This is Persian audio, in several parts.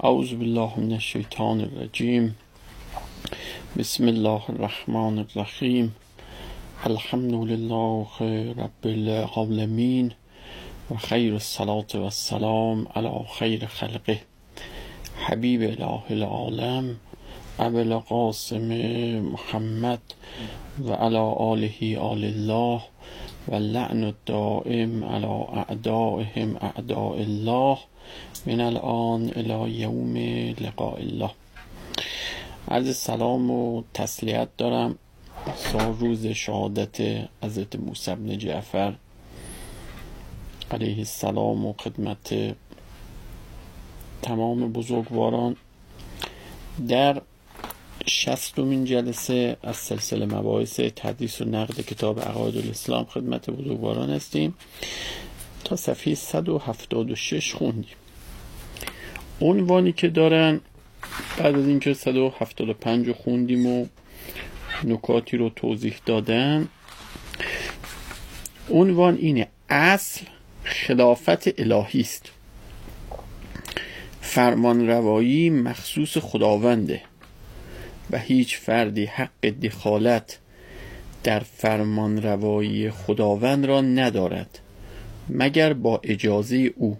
اعوذ بالله من الشیطان الرجیم. بسم الله الرحمن الرحیم. الحمد لله رب العالمین و خیر الصلاة و السلام علی خیر خلقه حبیب اله العالم ابو القاسم محمد و علی آله آل الله و لعن الدائم علی اعدائهم اعداء الله من الان الی یوم لقاء الله. عرض سلام و تسلیت دارم روز شهادت حضرت موسی بن جعفر علیه السلام و خدمت تمام بزرگواران. در 60مین جلسه از سلسله مباحث تحدیث و نقد کتاب عقاید الاسلام خدمت بزرگواران هستیم. تا صفحه 176 خوندیم. عنوانی که دارن بعد از اینکه 175 رو خوندیم و نکاتی رو توضیح دادن، عنوان اینه: اصل خلافت الهی است، فرمان روایی مخصوص خداونده و هیچ فردی حق دخالت در فرمان روایی خداوند را ندارد مگر با اجازه او.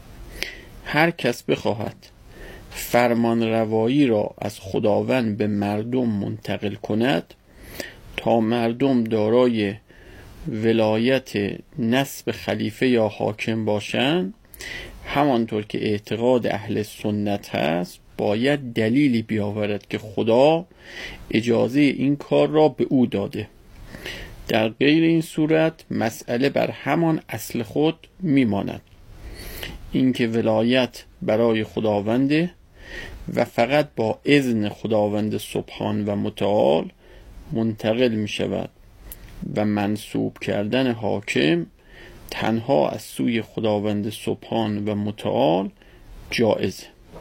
هر کس بخواهد فرمان روایی را از خداوند به مردم منتقل کند تا مردم دارای ولایت نصب خلیفه یا حاکم باشند، همانطور که اعتقاد اهل سنت هست، باید دلیلی بیاورد که خدا اجازه این کار را به او داده. در غیر این صورت مسئله بر همان اصل خود میماند، اینکه ولایت برای خداونده و فقط با اذن خداوند سبحان و متعال منتقل می شود و منسوب کردن حاکم تنها از سوی خداوند سبحان و متعال جائز.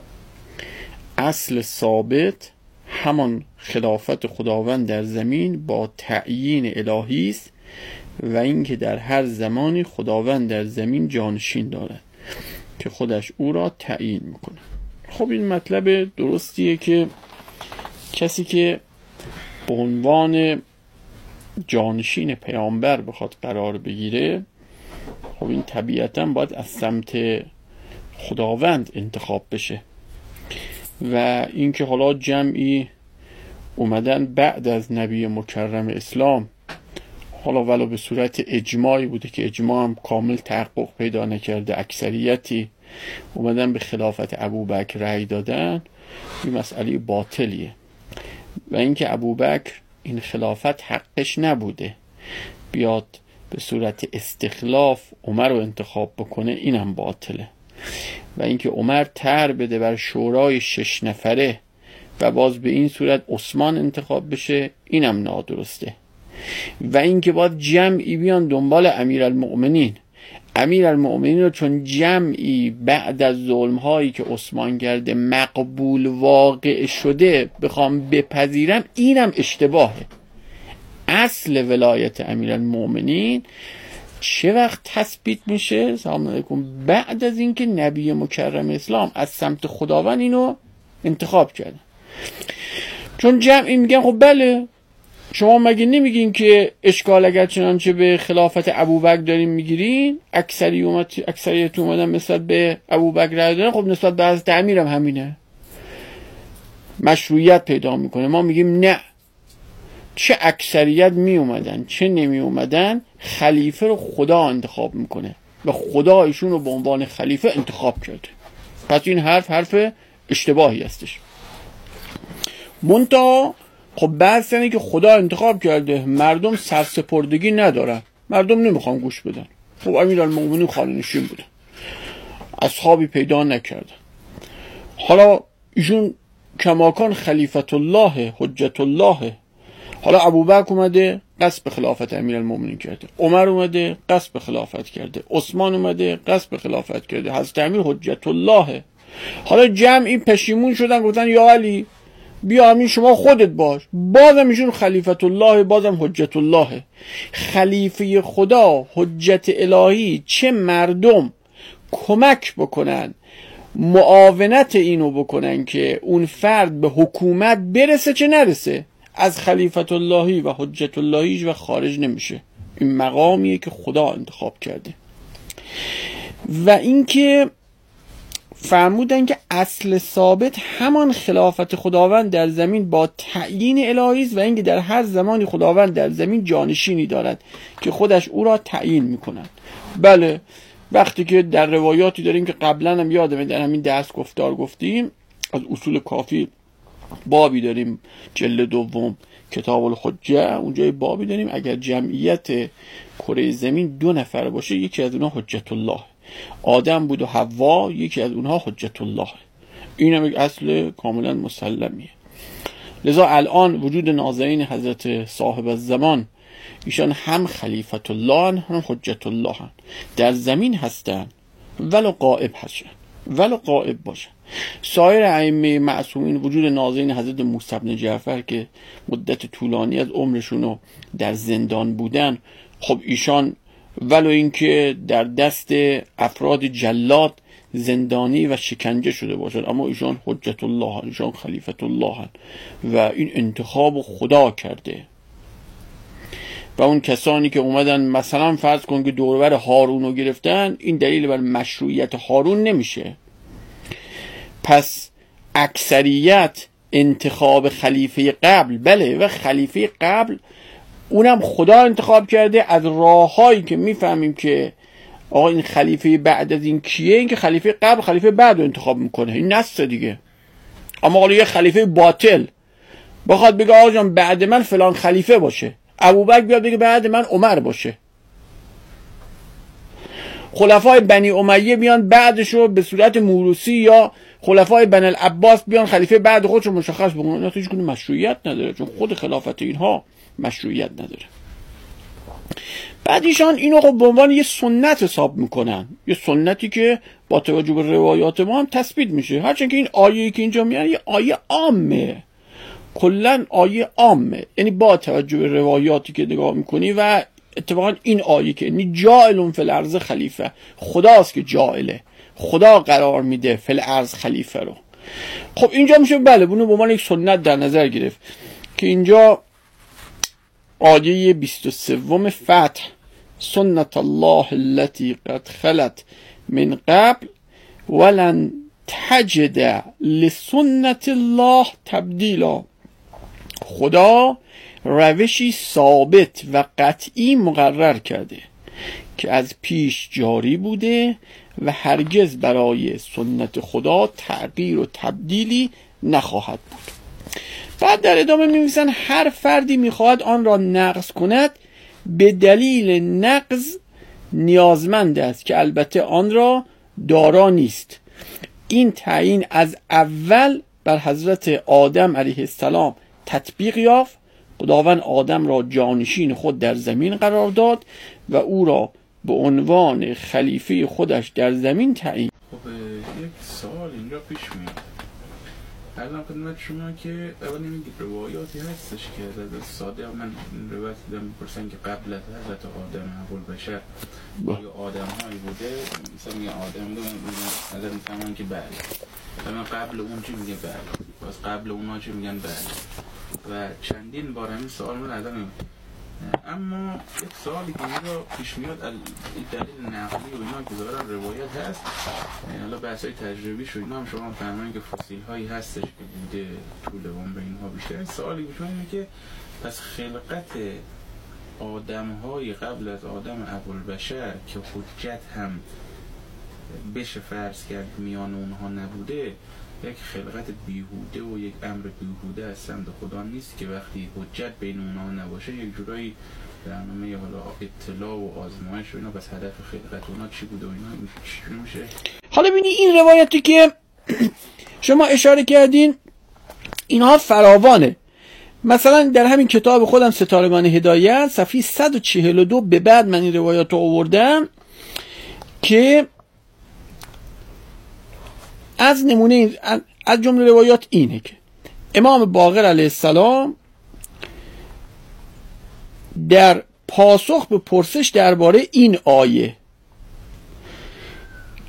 اصل ثابت همان خلافت خداوند در زمین با تعیین الهی است و اینکه در هر زمانی خداوند در زمین جانشین دارد که خودش او را تعیین میکنه. خب این مطلب درستیه که کسی که به عنوان جانشین پیامبر بخواد قرار بگیره، خب این طبیعتا باید از سمت خداوند انتخاب بشه و اینکه حالا جمعی اومدن بعد از نبی مکرم اسلام، حالا ولو به صورت اجماعی بوده که اجماع هم کامل تحقق پیدا نکرده، اکثریتی اومدن به خلافت ابوبکر رأی دادن، این مسئله باطلیه. و اینکه ابوبکر این خلافت حقش نبوده بیاد به صورت استخلاف عمر رو انتخاب بکنه، اینم باطله. و اینکه عمر طرح بده بر شورای 6 نفره و باز به این صورت عثمان انتخاب بشه، اینم نادرسته. و اینکه باید جمعی بیان دنبال امیرالمؤمنین رو چون جمعی بعد از ظلم‌هایی که عثمان کرده مقبول واقع شده بخوام بپذیرم، اینم اشتباهه. اصل ولایت امیرالمؤمنین چه وقت تثبیت میشه؟ سلام علیکم. بعد از اینکه نبی مکرم اسلام از سمت خداوند اینو انتخاب کرده. چون جمعی میگن خب بله، شما مگه نمیگین که اشکال اگر چنانچه به خلافت ابوبکر دارین میگیرین، اکثریت اومدن نسبت به ابوبکر رای دادن، خب نسبت به حضرت امیر هم همینه، مشروعیت پیدا میکنه. ما میگیم نه، چه اکثریت می اومدن چه نمی اومدن، خلیفه رو خدا انتخاب میکنه و خدا ایشون رو به عنوان خلیفه انتخاب کرده. پس این حرف اشتباهی هستش. منتها خب بحث اینه که خدا انتخاب کرده، مردم سرسپردگی ندارن، مردم نمیخوان گوش بدن. خب امیرالمومنین خانه‌نشین بودن، اصحابی پیدا نکردن. حالا ایشون کماکان خلیفت الله، حجت الله. حالا ابوبکر اومده قصد به خلافت امیرالمومنین کرده، عمر اومده قصد به خلافت کرده، عثمان اومده قصد به خلافت کرده، حضرت امیر حجت الله. حالا جمعی پشیمون شدن، گفتن یا علی بیا همین شما خودت باش، بازم ایشون خلیفت الله، بازم حجت الله. خلیفه خدا، حجت الهی، چه مردم کمک بکنن معاونت اینو بکنن که اون فرد به حکومت برسه چه نرسه، از خلیفت اللهی و حجت اللهی و خارج نمیشه. این مقامیه که خدا انتخاب کرده. و اینکه فرمودن که اصل ثابت همان خلافت خداوند در زمین با تعیین الهی است و اینکه در هر زمانی خداوند در زمین جانشینی دارد که خودش او را تعیین میکند. بله، وقتی که در روایاتی داریم که قبلا هم یادمه در همین درس گفتار گفتیم، از اصول کافی بابی داریم جلد دوم کتاب الحجه، اونجای بابی داریم اگر جمعیت کره زمین 2 نفر باشه یکی از اونها حجت الله، آدم بود و حوا یکی از اونها حجت الله. این هم یک اصل کاملا مسلمیه. لذا الان وجود نازنین حضرت صاحب الزمان، ایشان هم خلیفت الله هم حجت الله هم. در زمین هستن ولو غائب هستن، ولو غائب باشن. سایر ائمه معصومین وجود نازنین حضرت موسی بن جعفر که مدت طولانی از عمرشونو در زندان بودن، خب ایشان ولو اینکه در دست افراد جلاد زندانی و شکنجه شده باشند، اما ایشان حجت الله هن، ایشان خلیفت الله هن و این انتخاب خدا کرده. و اون کسانی که اومدن مثلا فرض کن که دوربر هارون رو گرفتن، این دلیل بر مشروعیت هارون نمیشه. پس اکثریت انتخاب خلیفه قبل، بله، و خلیفه قبل اونم خدا انتخاب کرده از راههایی که میفهمیم که آقا این خلیفه بعد از این کیه، این که خلیفه قبل خلیفه بعد رو انتخاب میکنه، این نسته دیگه. اما حالا یه خلیفه باطل بخواد بگه آقا جان بعد من فلان خلیفه باشه، ابوبکر بیاد بگه بعد من عمر باشه، خلفای بنی امیه بیان بعدشو به صورت موروثی یا خلفای بنی العباس بیان خلیفه بعد خودشو مشخص بکنن، هیچ گونه مشروعیت نداره، چون خود خلافت اینها مشروعیت نداره. بعد ایشان اینو خب به عنوان یه سنت حساب میکنن، یه سنتی که با توجه به روایات ما هم تثبیت میشه، هرچند که این آیه‌ای که اینجا میاد یه آیه عامه، کلا آیه عامه، یعنی با توجه به روایاتی که نگاه میکنی و اتفاقا این آیه که یعنی جاعل فی الارض خلیفه، خداست که جاعله، خدا قرار میده فی الارض خلیفه رو. خب اینجا میشه بله اونو به عنوان یک سنت در نظر گرفت که اینجا آیه 23 فتح، سنت الله التي قد خلت من قبل ولن تجد لسنت الله تبدیلا. خدا روشی ثابت و قطعی مقرر کرده که از پیش جاری بوده و هرگز برای سنت خدا تغییر و تبدیلی نخواهد بود. بعد در ادامه می‌نویسن هر فردی می‌خواهد آن را نقض کند به دلیل نقض نیازمند است که البته آن را دارا نیست. این تعیین از اول بر حضرت آدم علیه السلام تطبیق یافت. خداوند آدم را جانشین خود در زمین قرار داد و او را به عنوان خلیفه خودش در زمین تعیین. خب یک سوال اینجا پیش میاد. الان خدمت شما که اول این روایاتی هستش که از ساده من روایت دیدم میپرسن که قبل از حضرت آدم ابوالبشر یا آدم هایی بوده، مثلا میگه آدم بوده، نظر میفهمن که بله، مثلا قبل اون چی میگه بله، باز قبل اونا چی میگن بله، و چندین بار همین سوال من ازم میاد. اما یک سوالی که اینجا پیش میاد، این دلیل نقلی و اینا که دارن روایت هست، حالا بحثای تجربیش و اینا هم شما فهمین که فسیل هایی هستش که بوده طول عمر اینها بیشتر. این سوالی که میاد اینه که پس خلقت آدم های قبل از آدم ابوالبشر که حجت هم بشه فرض کرد میان اونها نبوده، یک خلقت بیهوده و یک امر بیهوده از سمت خدا نیست که وقتی حجت بین اونها نباشه یک جورایی برنامه حالا اطلاع و آزمایش و اینا، بس هدف خلقت اونا چی بوده و اینا چی میشه؟ حالا ببینی این روایتی که شما اشاره کردین اینها فراوانه. مثلا در همین کتاب خودم ستارگان هدایت صفحه 142 به بعد من این روایات رو آوردم که از نمونه از جمله روایات اینه که امام باقر علیه السلام در پاسخ به پرسش درباره این آیه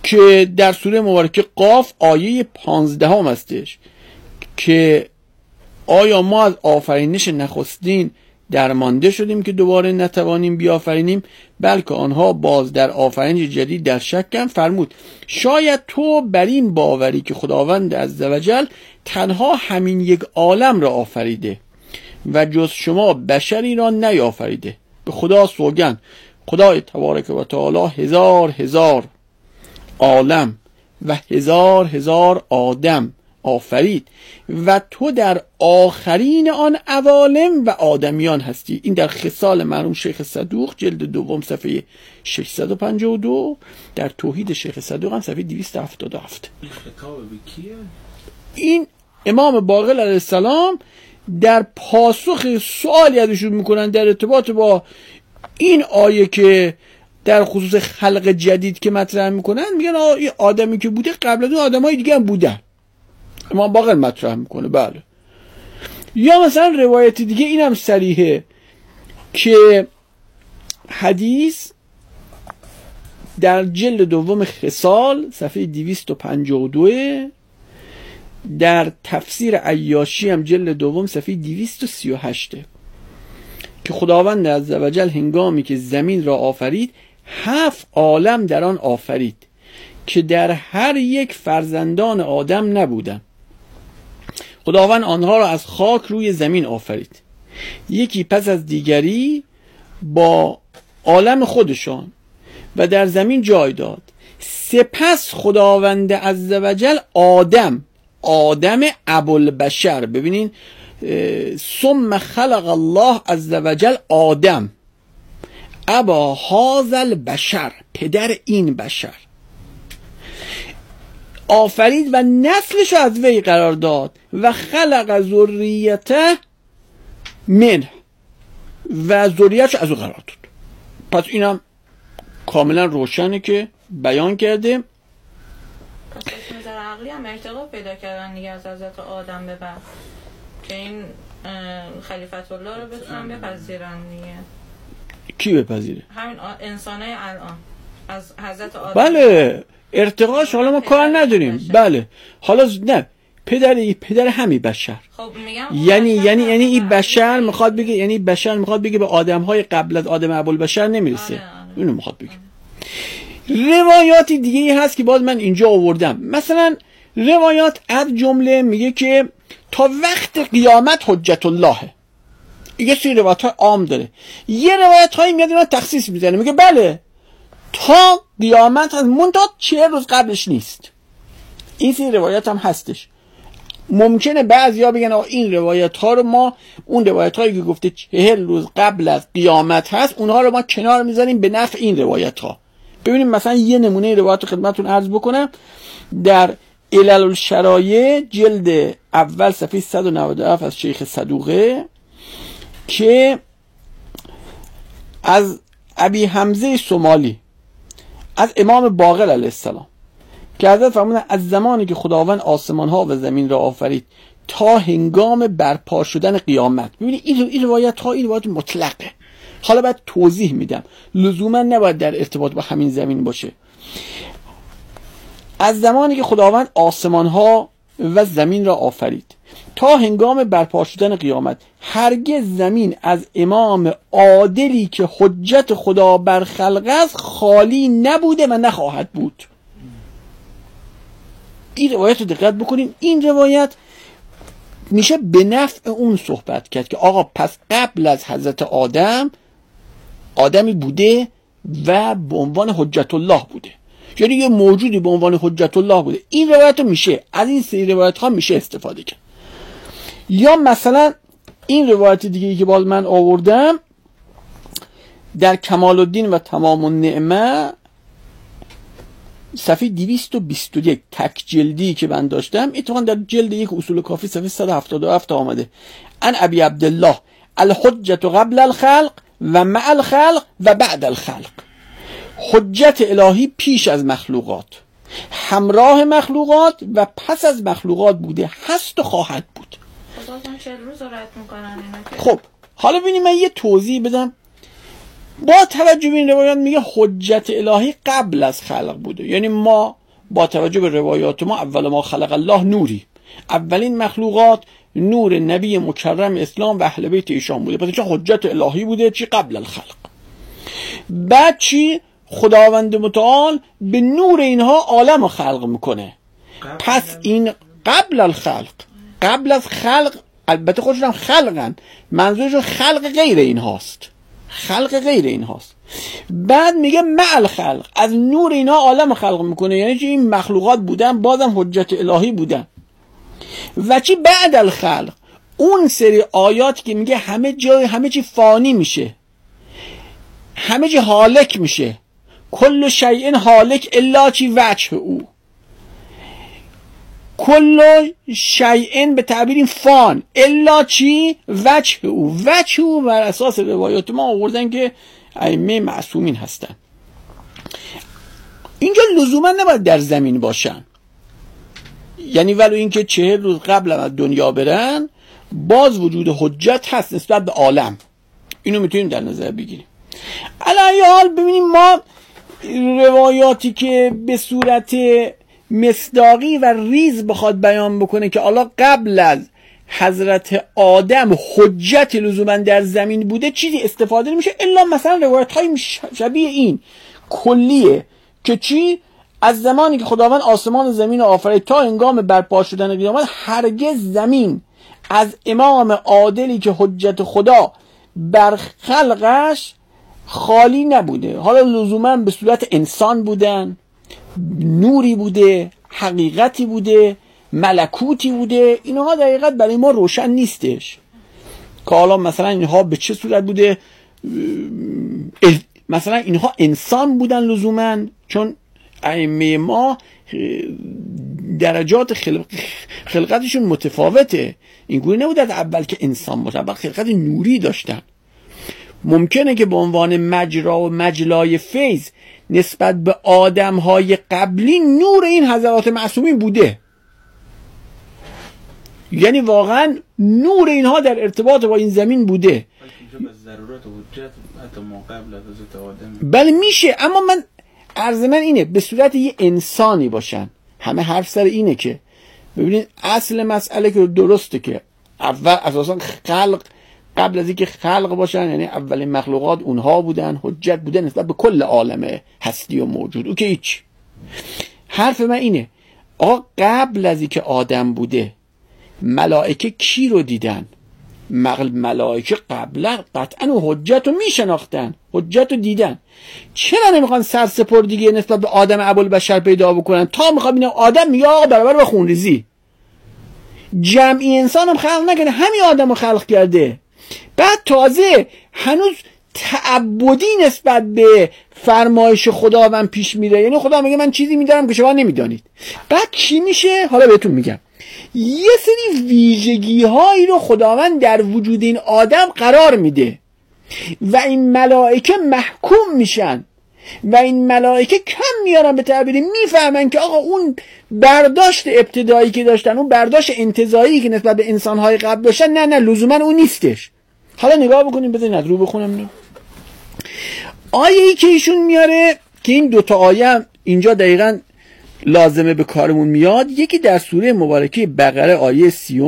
که در سوره مبارکه قاف آیه 15 هستش که آیا ما از آفرینش نخستین درمانده شدیم که دوباره نتوانیم بیافرینیم، بلکه آنها باز در آفرینش جدید در شکن. فرمود شاید تو بر این باوری که خداوند عزوجل تنها همین یک عالم را آفریده و جز شما بشری را نیافریده. به خدا سوگند خدای تبارک و تعالی هزار عالم و هزار آدم آفرید و تو در آخرین آن عوالم و آدمیان هستی. این در خصال مرحوم شیخ صدوق جلد دوم صفحه 652، در توحید شیخ صدوق هم صفحه 277. این خطاب به کیه؟ این امام باقر علیه السلام در پاسخ سوالی ازشون میکنن در ارتباط با این آیه که در خصوص خلق جدید که مطرح میکنن، میگن این آدمی که بوده قبل از اون آدمای دیگه هم بودن. امام باقر مطرح میکنه. بله. یا مثلا روایت دیگه اینم صریحه که حدیث در جلد دوم خصال صفحه 252، در تفسیر عیاشی هم جلد دوم صفحه 238 که خداوند عزوجل هنگامی که زمین را آفرید 7 عالم در آن آفرید که در هر یک فرزندان آدم نبودند. خداوند آنها را از خاک روی زمین آفرید، یکی پس از دیگری با عالم خودشان و در زمین جای داد. سپس خداوند عزوجل آدم ابوالبشر، ببینین ثم خلق الله عزوجل آدم ابا هذا البشر، پدر این بشر، آفرید و نسلش از وی قرار داد و خلق ذریته منه و ذریتش از او قرار داد. پس اینم کاملا روشنه که بیان کرده. پس از نظر عقلی هم ارتقا پیدا کردن دیگه از حضرت آدم به بعد که این خلیفت الله رو بتونن بپذیرن دیگه. کی بپذیره؟ همین انسانای الان از حضرت آدم. بله ارتقاش حالا ما کار نداریم. بله حالا نه پدر همین بشر. خب میگم یعنی این بشر میخواد بگه، یعنی بشر میخواد بگه به آدم‌های قبل از آدم ابوالبشر نمیرسه. اینو میخواد بگه. روایاتی دیگه ای هست که باز من اینجا آوردم. مثلا روایات از جمله میگه که تا وقت قیامت حجت الله. یه سری روایت های عام داره، یه روایت هایی میاد اینا تخصیص میزنه، میگه بله تا قیامت هست، منتها 40 روز قبلش نیست. این سری روایت هم هستش. ممکنه بعضیا بگن این روایت ها رو ما، اون روایت هایی که گفته 40 روز قبل از قیامت هست، اونها رو ما کنار میذاریم به نفع این روایت ها. ببینیم مثلا یه نمونه روایت رو خدمتتون عرض بکنم. در علل الشرایع جلد اول صفحه 197 از شیخ صدوقه که از ابی حمزه سومالی از امام باقر علیه السلام که حضرت فرمودن از زمانی که خداوند آسمان ها و زمین را آفرید تا هنگام برپا شدن قیامت. ببینید این روایت ها این روایت مطلقه. حالا باید توضیح میدم، لزوما نباید در ارتباط با همین زمین باشه. از زمانی که خداوند آسمان ها و زمین را آفرید تا هنگام برپا شدن قیامت هرگز زمین از امام عادلی که حجت خدا بر خلق است خالی نبوده و نخواهد بود. این روایت رو دقت بکنین. این روایت میشه به نفع اون صحبت کرد که آقا پس قبل از حضرت آدمی بوده و به عنوان حجت الله بوده، یعنی یه موجودی به عنوان حجت الله بوده. این روایت میشه از این سری روایت ها میشه استفاده کرد. یا مثلا این روایت دیگه که باز من آوردم در کمال الدین و تمام النعمه صفحه 221 تک جلدی که من داشتم، اتفاقا در جلد یک اصول کافی صفحه 177 آمده. ان ابی عبدالله الحجت قبل الخلق و مع الخلق و بعد الخلق. حجت الهی پیش از مخلوقات، همراه مخلوقات و پس از مخلوقات بوده، هست و خواهد بود. خب 40 روز رد میکنن اینا. خب حالا ببینید من یه توضیح بدم. با توجه به این روایات میگه حجت الهی قبل از خلق بوده. یعنی ما با توجه به روایات ما اول ما خلق الله نوری، اولین مخلوقات نور نبی مکرم اسلام و اهل بیت ایشان بوده. پس چه حجت الهی بوده؟ چی قبل الخلق. بعد چی؟ خداوند متعال به نور اینها عالم رو خلق میکنه. پس این قبل الخلق، قبل از خلق، البته خودشون هم خلقن، منظورشون خلق غیر این هاست، خلق غیر این هاست. بعد میگه مع الخلق، از نور اینها عالم خلق میکنه. یعنی چی؟ این مخلوقات بودن بازم حجت الهی بودن. و چی بعد الخلق؟ اون سری آیات که میگه همه جای همه چی فانی میشه، همه چی هالک میشه، کل شیء هالک الا چی وجه او، کل شیء به تعبیر فان الا چی وجه او. وجه او بر اساس روایات ما آوردن که ائمه معصومین هستن. اینجا لزوما نباید در زمین باشن، یعنی ولو اینکه 40 روز قبل از دنیا برن باز وجود حجت هست نسبت به عالم. اینو میتونیم در نظر بگیریم. علی حال ببینیم ما روایاتی که به صورت مصداقی و ریز بخواد بیان بکنه که الله قبل از حضرت آدم حجت لزوما در زمین بوده چیزی استفاده نمیشه الا مثلا روایت های شبیه این کلیه که چی؟ از زمانی که خداوند آسمان و زمین آفرید تا هنگام برپا شدن قیامت هرگز زمین از امام عادلی که حجت خدا بر خلقش خالی نبوده. حالا لزوما به صورت انسان بودن، نوری بوده، حقیقتی بوده، ملکوتی بوده. اینها دقیقاً برای ما روشن نیستش که حالا مثلا اینها به چه صورت بوده. مثلا اینها انسان بودن لزوما، چون ائمه ما درجات خلقتشون متفاوته. اینگونه نبود از اول که انسان باشه، اول خلقت نوری داشتن. ممکنه که به عنوان مجرا و مجلای فیض نسبت به آدم‌های قبلی نور این حضرات معصومین بوده، یعنی واقعا نور اینها در ارتباط با این زمین بوده. بله میشه، اما من عرض من اینه به صورت یه انسانی باشن. همه حرف سر اینه که ببینید اصل مسئله که درسته که اول اساسا خلق، قبل از اینکه خلق باشن یعنی اولین مخلوقات اونها بودن، حجت بودن نسبت به کل عالم هستی و موجود. او که هیچ. حرف من اینه آقا قبل از اینکه آدم بوده ملائکه کی رو دیدن؟ ملائکه قبلا قطعا و حجت رو میشناختن، حجت رو دیدن. چرا نمیخوان سرسپردگی نسبت به آدم ابوالبشر پیدا بکنن؟ تا میخوام ببینم آدم میگه آقا برابر با خونریزی. جمعی انسان هم خلق نکنه، همین آدم رو خلق کرده. بعد تازه هنوز تعبدی نسبت به فرمایش خداوند پیش میره، یعنی خدا میگه من چیزی میدارم که شما نمیدانید. بعد چی میشه؟ حالا بهتون میگم. یه سری ویژگی هایی رو خداوند در وجود این آدم قرار میده و این ملائکه محکوم میشن و این ملائکه کم میارن، به تعبیری میفهمن که آقا اون برداشت ابتدایی که داشتن، اون برداشت انتزاعی که نسبت به انسانهای قبل داشتن، نه لزوما اون نیستش. حالا نگاه بکنیم، بذارید رو بخونم. آیه‌ای که ایشون میاره که این دوتا آیه اینجا دقیقاً لازمه به کارمون میاد، یکی در سوره مبارکه بقره آیه 30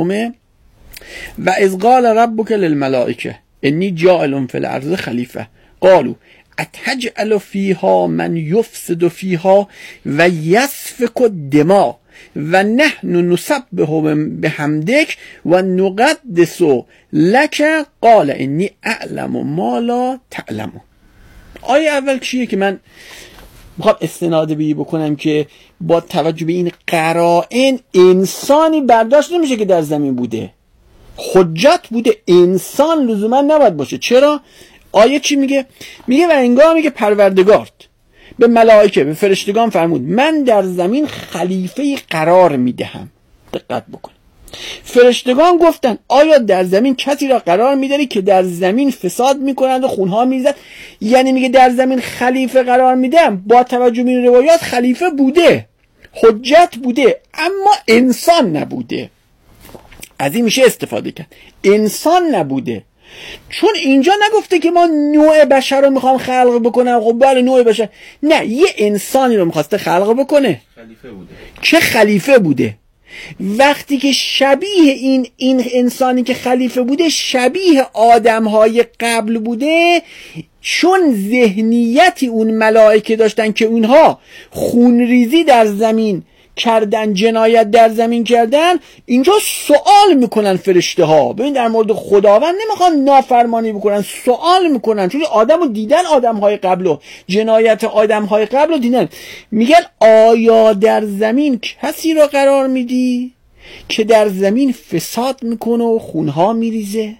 و اذ قال ربک للملائکه انی جاعل فی الارض خلیفه قالوا اتجعل فیها من یفسد فیها و یسفک الدماء و نحن نسبح بحمدک و نقدس لک قال انی اعلم ما لا تعلم. آیه اول چیه که من میخوام استناد به بکنم که با توجه به این قرائن انسانی برداشت نمیشه که در زمین بوده، حجت بوده، انسان لزوما نباید باشه. چرا؟ آیه چی میگه؟ میگه و انگامی که پروردگار به ملائکه به فرشتگان فرمود من در زمین خلیفه قرار میدهم. دقت بکن. فرشتگان گفتن آیا در زمین کسی را قرار میداری که در زمین فساد میکنند و خونها میریزد؟ یعنی میگه در زمین خلیفه قرار میدم. با توجه به این روایات خلیفه بوده، حجت بوده، اما انسان نبوده. از این میشه استفاده کرد. انسان نبوده. چون اینجا نگفته که ما نوع بشر رو میخوام خلق بکنم. خب بله نوع بشر، نه، یه انسانی رو میخواسته خلق بکنه، خلیفه بوده. چه خلیفه بوده. وقتی که شبیه این انسانی که خلیفه بوده شبیه آدمهای قبل بوده، چون ذهنیتی اون ملائکه داشتن که اونها خونریزی در زمین کردن، جنایت در زمین کردن، اینجا سوال میکنن فرشته ها. ببین در مورد خداوند نمیخوان نافرمانی بکنن، سوال میکنن، چون آدمو دیدن، آدمهای قبلو جنایت آدمهای قبلو دیدن. میگن آیا در زمین کسی را قرار میدی که در زمین فساد میکنه و خونها میریزه؟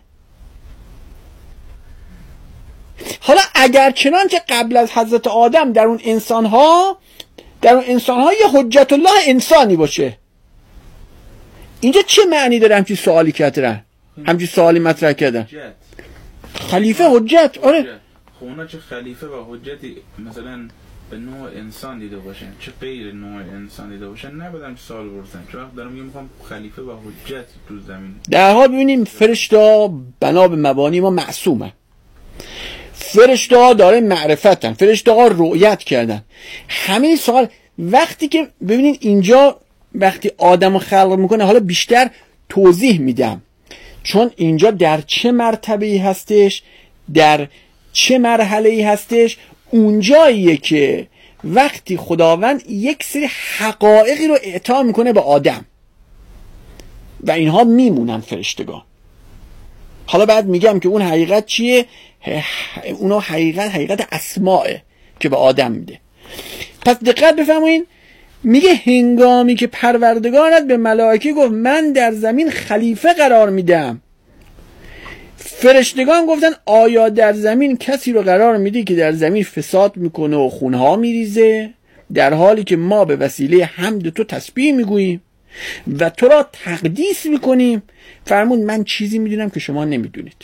حالا اگر چنانچه قبل از حضرت آدم در اون انسانها یه حجت الله انسانی باشه، اینجا چه معنی داره همچین سوالی کردن، همچین سوالی مطرح کردن؟ خلیفه حجت. آره خونا چه خلیفه و حجتی مثلا به نوع انسان دیده باشن، چه غیر نوع انسان دیده باشن، نبودن سوال برسن. چون وقت دارم میخوام خلیفه و حجت تو زمین. در حال ببینیم فرشته بنا به مبانی ما معصومه، فرشته ها داره معرفتن، فرشته ها رؤیت کردن. همین سوال وقتی که ببینید اینجا وقتی آدم خلق میکنه، حالا بیشتر توضیح میدم، چون اینجا در چه مرتبه‌ای هستش، در چه مرحله‌ای هستش. اونجاییه که وقتی خداوند یک سری حقایقی رو اعطا میکنه به آدم و اینها میمونن فرشتگان. حالا بعد میگم که اون حقیقت چیه. اونو حقیقت اسماعه که به آدم میده. پس دقت بفرمایید، میگه هنگامی که پروردگارت به ملائکه گفت من در زمین خلیفه قرار میدم، فرشتگان گفتن آیا در زمین کسی رو قرار میدی که در زمین فساد میکنه و خونها میریزه، در حالی که ما به وسیله حمد تو تسبیح میگوییم و تو را تقدیس میکنیم؟ فرمود من چیزی میدونم که شما نمیدونید،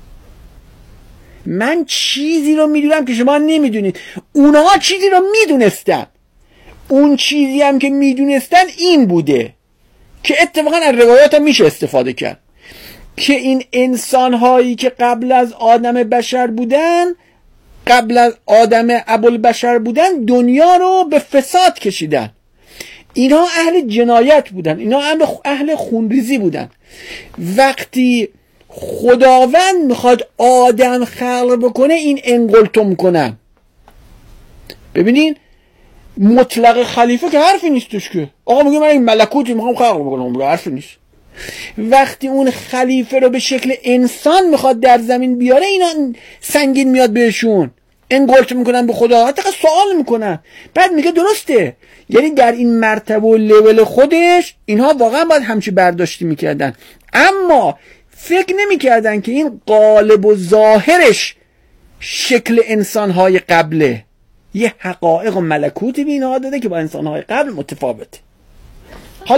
من چیزی رو میدونم که شما نمیدونید. اونها چیزی رو میدونستن، اون چیزی هم که میدونستن این بوده که اتفاقا از روایات هم میشه استفاده کرد که این انسان هایی که قبل از آدم بشر بودن، قبل از آدم ابوالبشر بودن، دنیا رو به فساد کشیدن. اینها اهل جنایت بودن، اینها اهل خونریزی بودن. وقتی خداوند میخواد آدم خلق بکنه این انقلتم کنن. ببینین مطلق خلیفه که حرفی نیستش که آقا میگه من این ملکوتی میخوام خلق بکنم، حرفی نیست. وقتی اون خلیفه رو به شکل انسان میخواد در زمین بیاره، اینا سنگین میاد بهشون، انگلت میکنن به خدا، حتی سوال میکنن. بعد میگه درسته، یعنی در این مرتبه و لول خودش اینها واقعا باید همچی برداشتی میکردن، اما فکر نمیکردن که این قالب و ظاهرش شکل انسانهای قبله. یه حقایق و ملکوتی به اینها داده که با انسانهای قبل متفاوته. حالا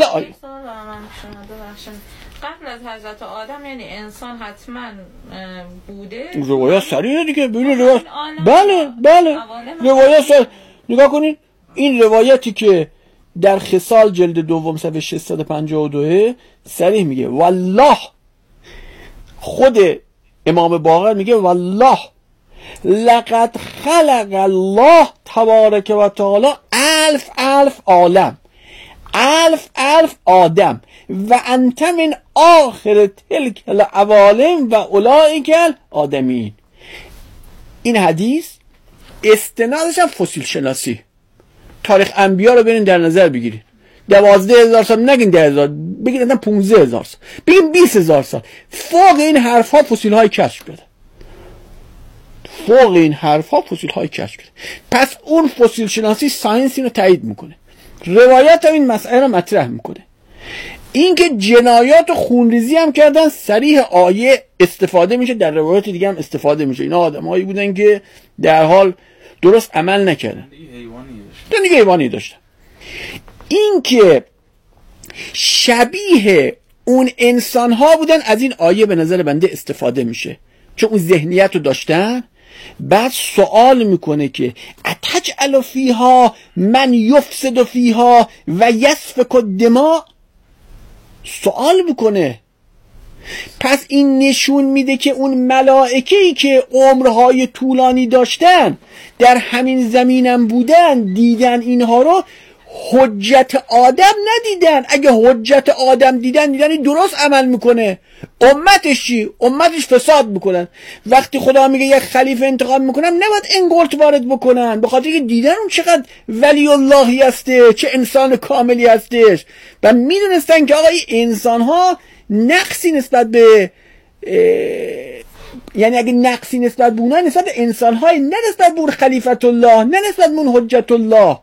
قبل از حضرت آدم یعنی انسان حتما بوده؟ روایت سریعه دیگه. ببینید روایت، بله روایت سریع. نگاه کنین این روایتی که در خصال جلد دوم صفحه 652 صریح میگه والله، خود امام باقر میگه والله لقد خلق الله تبارک و تعالی الف عالم، الف آدم و انت من آخر تلک العوالم و اولئک الآدمین. این حدیث استنادش هم فسیل شناسی، تاریخ انبیا رو برین در نظر بگیرید. 12,000 سال نگین، 10,000 بگین، 15,000 سال بگین، 20,000 سال. فوق این حرف ها فسیل های کشف کرده، فوق این حرف ها فسیل های کشف کرده. پس اون فسیل شناسی ساینس اینو تایید میکنه، روایت هم این مسئله رو مطرح میکنه. این که جنایات و خونریزی هم کردن، صریح آیه استفاده میشه، در روایت دیگه هم استفاده میشه. اینا آدمایی بودن که در حال درست عمل نکردن، دیگه حیوانی داشتن. این که شبیه اون انسان ها بودن، از این آیه به نظر بنده استفاده میشه، چون اون ذهنیت رو داشتن. بعد سوال میکنه که اتجعل فیها من یفسد فیها و یسفک الدماء. سوال میکنه پس این نشون میده که اون ملائکه‌ای که عمرهای طولانی داشتن در همین زمینم بودن، دیدن اینها رو، حجت آدم ندیدن. اگه حجت آدم دیدن این درست عمل میکنه، امتش چی؟ امتش فساد میکنن. وقتی خدا میگه یک خلیفه انتخاب میکنم نباید انگلت وارد بکنن، به خاطر که دیدن اون چقدر ولی اللهی هسته، چه انسان کاملی هستش، و میدونستن که آقا این انسان ها نقصی نسبت به یعنی اگه نقصی نسبت به اونها، نسبت به انسان های، نه نسبت به اون خلیفت الله، نه نسبت به اون حجت الله.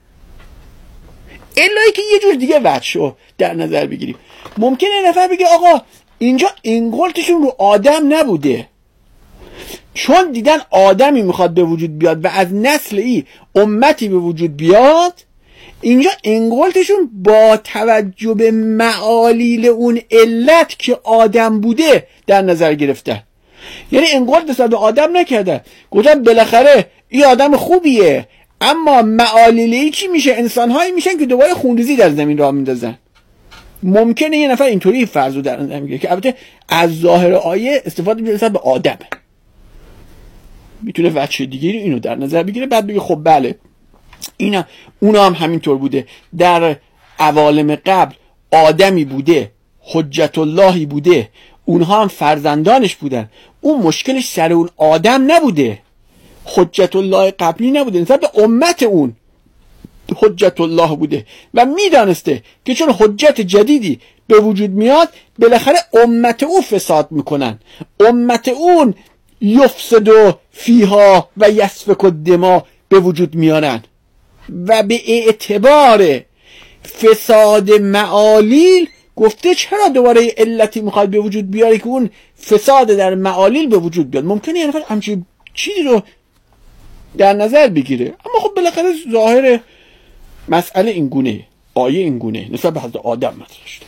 الهی که یه جور دیگه وجهشو در نظر بگیریم. ممکنه یه نفر بگه آقا اینجا انگلتشون رو آدم نبوده، چون دیدن آدمی میخواد به وجود بیاد و از نسل ای امتی به وجود بیاد، اینجا انگلتشون با توجه به معالیل اون علت که آدم بوده در نظر گرفتن. یعنی انگلت نسبت به آدم نکردن، گفتن بالاخره این آدم خوبیه، اما معالیلی چی میشه؟ انسان‌هایی میشن که دوباره خونریزی در زمین راه میندازن. ممکنه یه نفر اینطوری فرض رو در نظر میگیره که البته از ظاهر آیه استفاده میشه به آدم، میتونه وجه دیگری اینو در نظر بگیره، بعد بگه خب بله اینا اونا هم همینطور بوده، در عوالم قبل آدمی بوده، حجت اللهی بوده، اونها هم فرزندانش بودن، اون مشکلش سر اون آدم نبوده، حجت الله قبلی نبوده، نسبت به امت اون حجت الله بوده و میدانسته که چون حجت جدیدی به وجود میاد بالاخره امت او فساد میکنن، امت اون یفسد فیها و یسفک الدماء به وجود میانن و به اعتبار فساد معالیل گفته چرا دوباره علتی میخواد به وجود بیاره که اون فساد در معالیل به وجود بیاد. ممکنه یه نفر همچین چیزی رو در نظر بگیره، اما خب بالاخره ظاهر مسئله این گونه، آیه این گونه نسبت به حضرت آدم مطرح شده.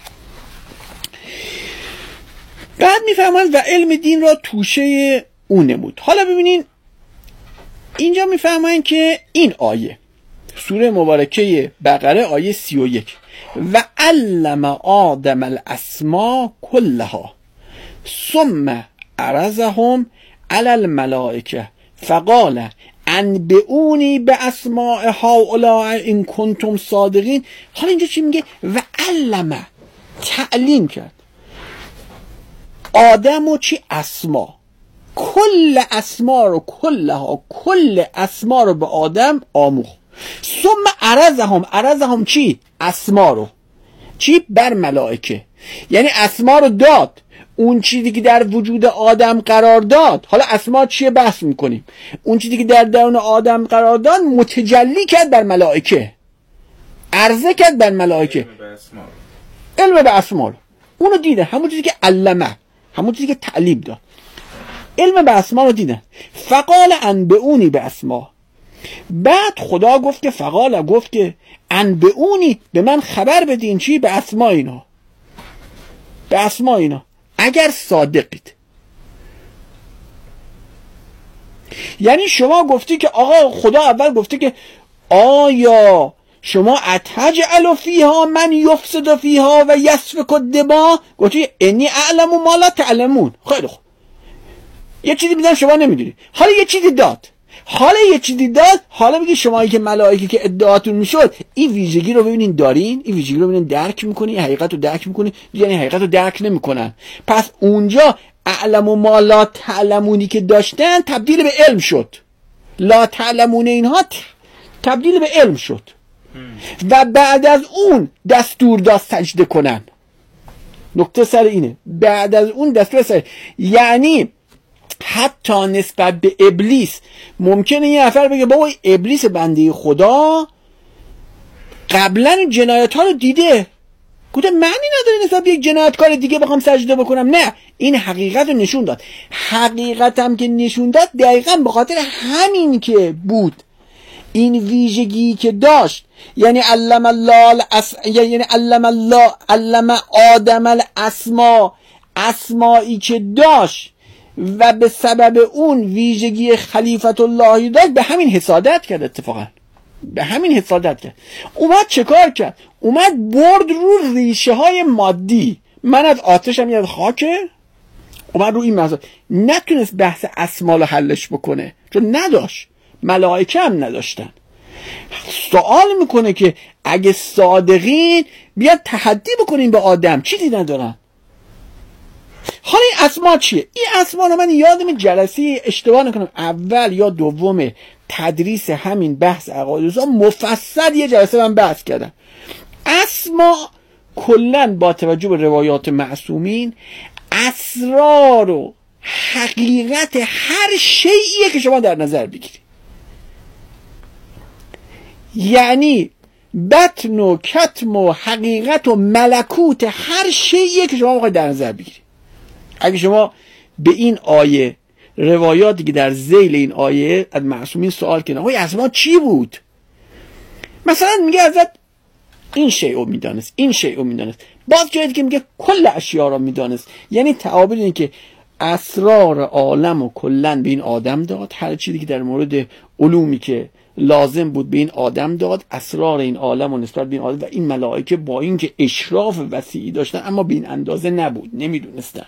بعد میفهمند و علم دین را توشه اون نمود. حالا ببینین اینجا میفهمند که این آیه سوره مبارکه بقره آیه 31 و علم آدم الاسماء کلها ثم عرضهم علی الملائکه فقال انبئونی به اسماء هؤلاء ان کنتم صادقین. حالا اینجا چی میگه؟ و علم، تعلیم کرد آدم و چی؟ اسما، کل اسما رو، کل اسما رو به آدم آموخت. ثم عرضهم چی؟ اسما رو چی؟ بر ملائکه، یعنی اسما رو داد، اون چیزی که در وجود آدم قرار داد. حالا اسما چیه بحث میکنیم، اون چیزی که در درون آدم قرار داد متجلی کرد بر ملائکه، عرضه کرد بر ملائکه، علم به اسما رو اونو دیدن، همون چیزی که علمه، همون چیزی که تعلیم داد، علم به اسما رو دیدن. فقال انبئونی به اسما، بعد خدا گفت که فقال گفت که انبئونی، به من خبر بدین چی؟ به اسما اینا، به اسما اینا اگر صادقید. یعنی شما گفتی که آقا خدا اول گفته که آیا شما اتجعل فیها من یفسد فیها و یسفک الدماء، گفتی انی اعلم ما لا تعلمون. خیلی خوب، یه چیزی میدن شما نمیدونی، حالا یه چیزی داد، حالا بگی شمایی که ملائکه که ادعاتون میشد این ویژگی رو ببینین دارین، این ویژگی رو ببینین درک میکنین، حقیقت رو درک میکنین، یعنی حقیقت رو درک نمیکنن. پس اونجا اعلم و ما لا تعلمونی که داشتن تبدیل به علم شد، لا تعلمون اینها تبدیل به علم شد و بعد از اون دستور داد سجده کنن. نکته سر اینه، بعد از اون دستور سر، یعنی حتی نسبت به ابلیس ممکنه یه نفر بگه بابا ابلیس بنده خدا قبلا جنایت ها رو دیده، گفته معنی نداره نسبت به یک جنایتکار دیگه بخوام سجده بکنم. نه، این حقیقت رو نشون داد. حقیقت هم که نشون داد دقیقا به خاطر همین که بود، این ویژگی که داشت، یعنی علم آدم الاسما، اسمایی که داشت و به سبب اون ویژگی خلیفت اللهی داشت، به همین حسادت کرد. اتفاقا به همین حسادت کرد. اومد چه کار کرد؟ اومد برد رو ریشه های مادی. من از آتشم یاد خاکه. و من رو این مسئله نتونست بحث اسما رو حلش بکنه چون نداشت، ملائکه هم نداشتن. سوال میکنه که اگه صادقین بیاد تحدی بکنین به آدم، چیزی ندارن. حالا این اسما چیه؟ این اسما رو من یادم جلسه اشتباه نکنم اول یا دوم تدریس همین بحث عقاید مفصل یه جلسه من بحث کردم. اسما کلن با توجه به روایات معصومین اسرار و حقیقت هر شیئیه که شما در نظر بگیرید. یعنی بطن و کتم و حقیقت و ملکوت هر شیئیه که شما میخواید در نظر بگیرید. اگه شما به این آیه روایاتی که در ذیل این آیه از معصومین سوال کنه آقای اسما چی بود، مثلا میگه ازت این شیء میدانست، این شیء میدانست، باز جایی که میگه کل اشیا را میدانست. یعنی تعابیر اینه که اسرار عالم و کلن به این آدم داد، هر چیزی که در مورد علومی که لازم بود به این آدم داد، اسرار این عالم و نسبت به این آدم. و این ملائکه با اینکه اشراف وسیعی داشتن اما به این اندازه نبود، نمیدونستن.